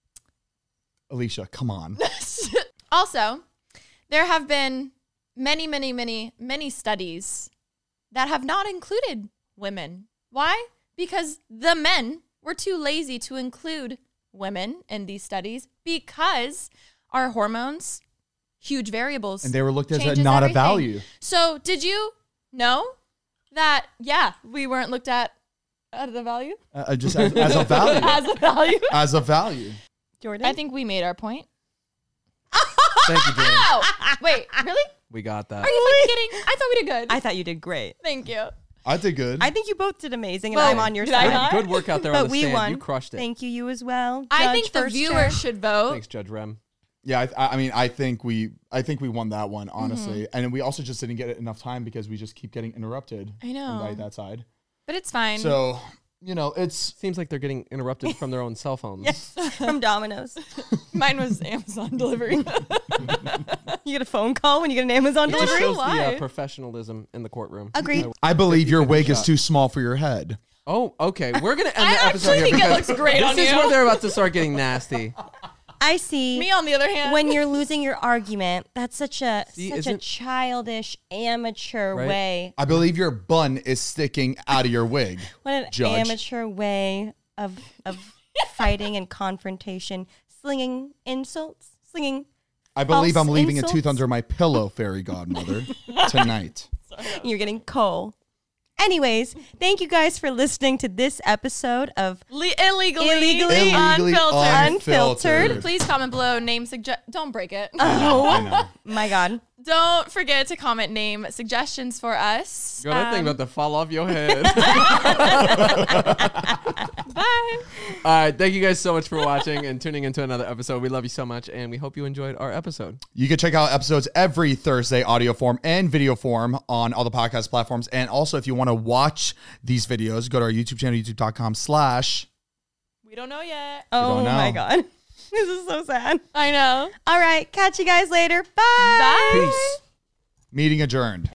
Alicia, come on. Also, there have been many, many, many, many studies that have not included women. Why? Because the men were too lazy to include women in these studies because our hormones, huge variables. And they were looked at as changes not everything. a value. So did you know that, yeah, we weren't looked at at the value? Uh, just as, as a value. As a value? As a value. Jordan? I think we made our point. Thank you, Jordan. Oh, wait, really? We got that. Are you fucking kidding? I thought we did good. I thought you did great. Thank you. I did good. I think you both did amazing, and Well, I'm on your did I side. not? Good work out there But on the we stand. won. You crushed it. Thank you, you as well. I Judge think the first viewers chair. should vote. Thanks, Judge Rem. Yeah, I, I mean, I think we, I think we won that one, honestly, Mm-hmm. and we also just didn't get enough time because we just keep getting interrupted. I know. By that side. But it's fine. So, you know, it's Seems like they're getting interrupted from their own cell phones. Yes, from Domino's. Mine was Amazon delivery. You get a phone call when you get an Amazon It just delivery? shows the Why? uh, professionalism in the courtroom. Agreed. I believe your wig is too small for your head. Oh, okay. We're gonna end I the episode actually here think it because looks great this on is you. where they're about to start getting nasty. I see. Me, on the other hand. When you're losing your argument, that's such a See, such a isn't- childish, amateur Right? way. I believe your bun is sticking out of your wig. What an Judge. amateur way of of fighting and confrontation, slinging insults, slinging. I believe False I'm leaving a insults? tooth under my pillow, fairy godmother, tonight. You're getting coal. Anyways, thank you guys for listening to this episode of Le- illegally, Illegally Illegally unfiltered. Unfiltered. Please comment below. Name suggest. Don't break it. I know. My God. Don't forget to comment name suggestions for us. Girl, that thing Um, about to fall off your head. Bye. All right. Thank you guys so much for watching and tuning into another episode. We love you so much, and we hope you enjoyed our episode. You can check out episodes every Thursday, audio form and video form on all the podcast platforms. And also, if you want to watch these videos, go to our YouTube channel, youtube.com slash. We don't know yet. Oh don't my know. God. This is so sad. I know. All right. Catch you guys later. Bye. Bye. Peace. Meeting adjourned.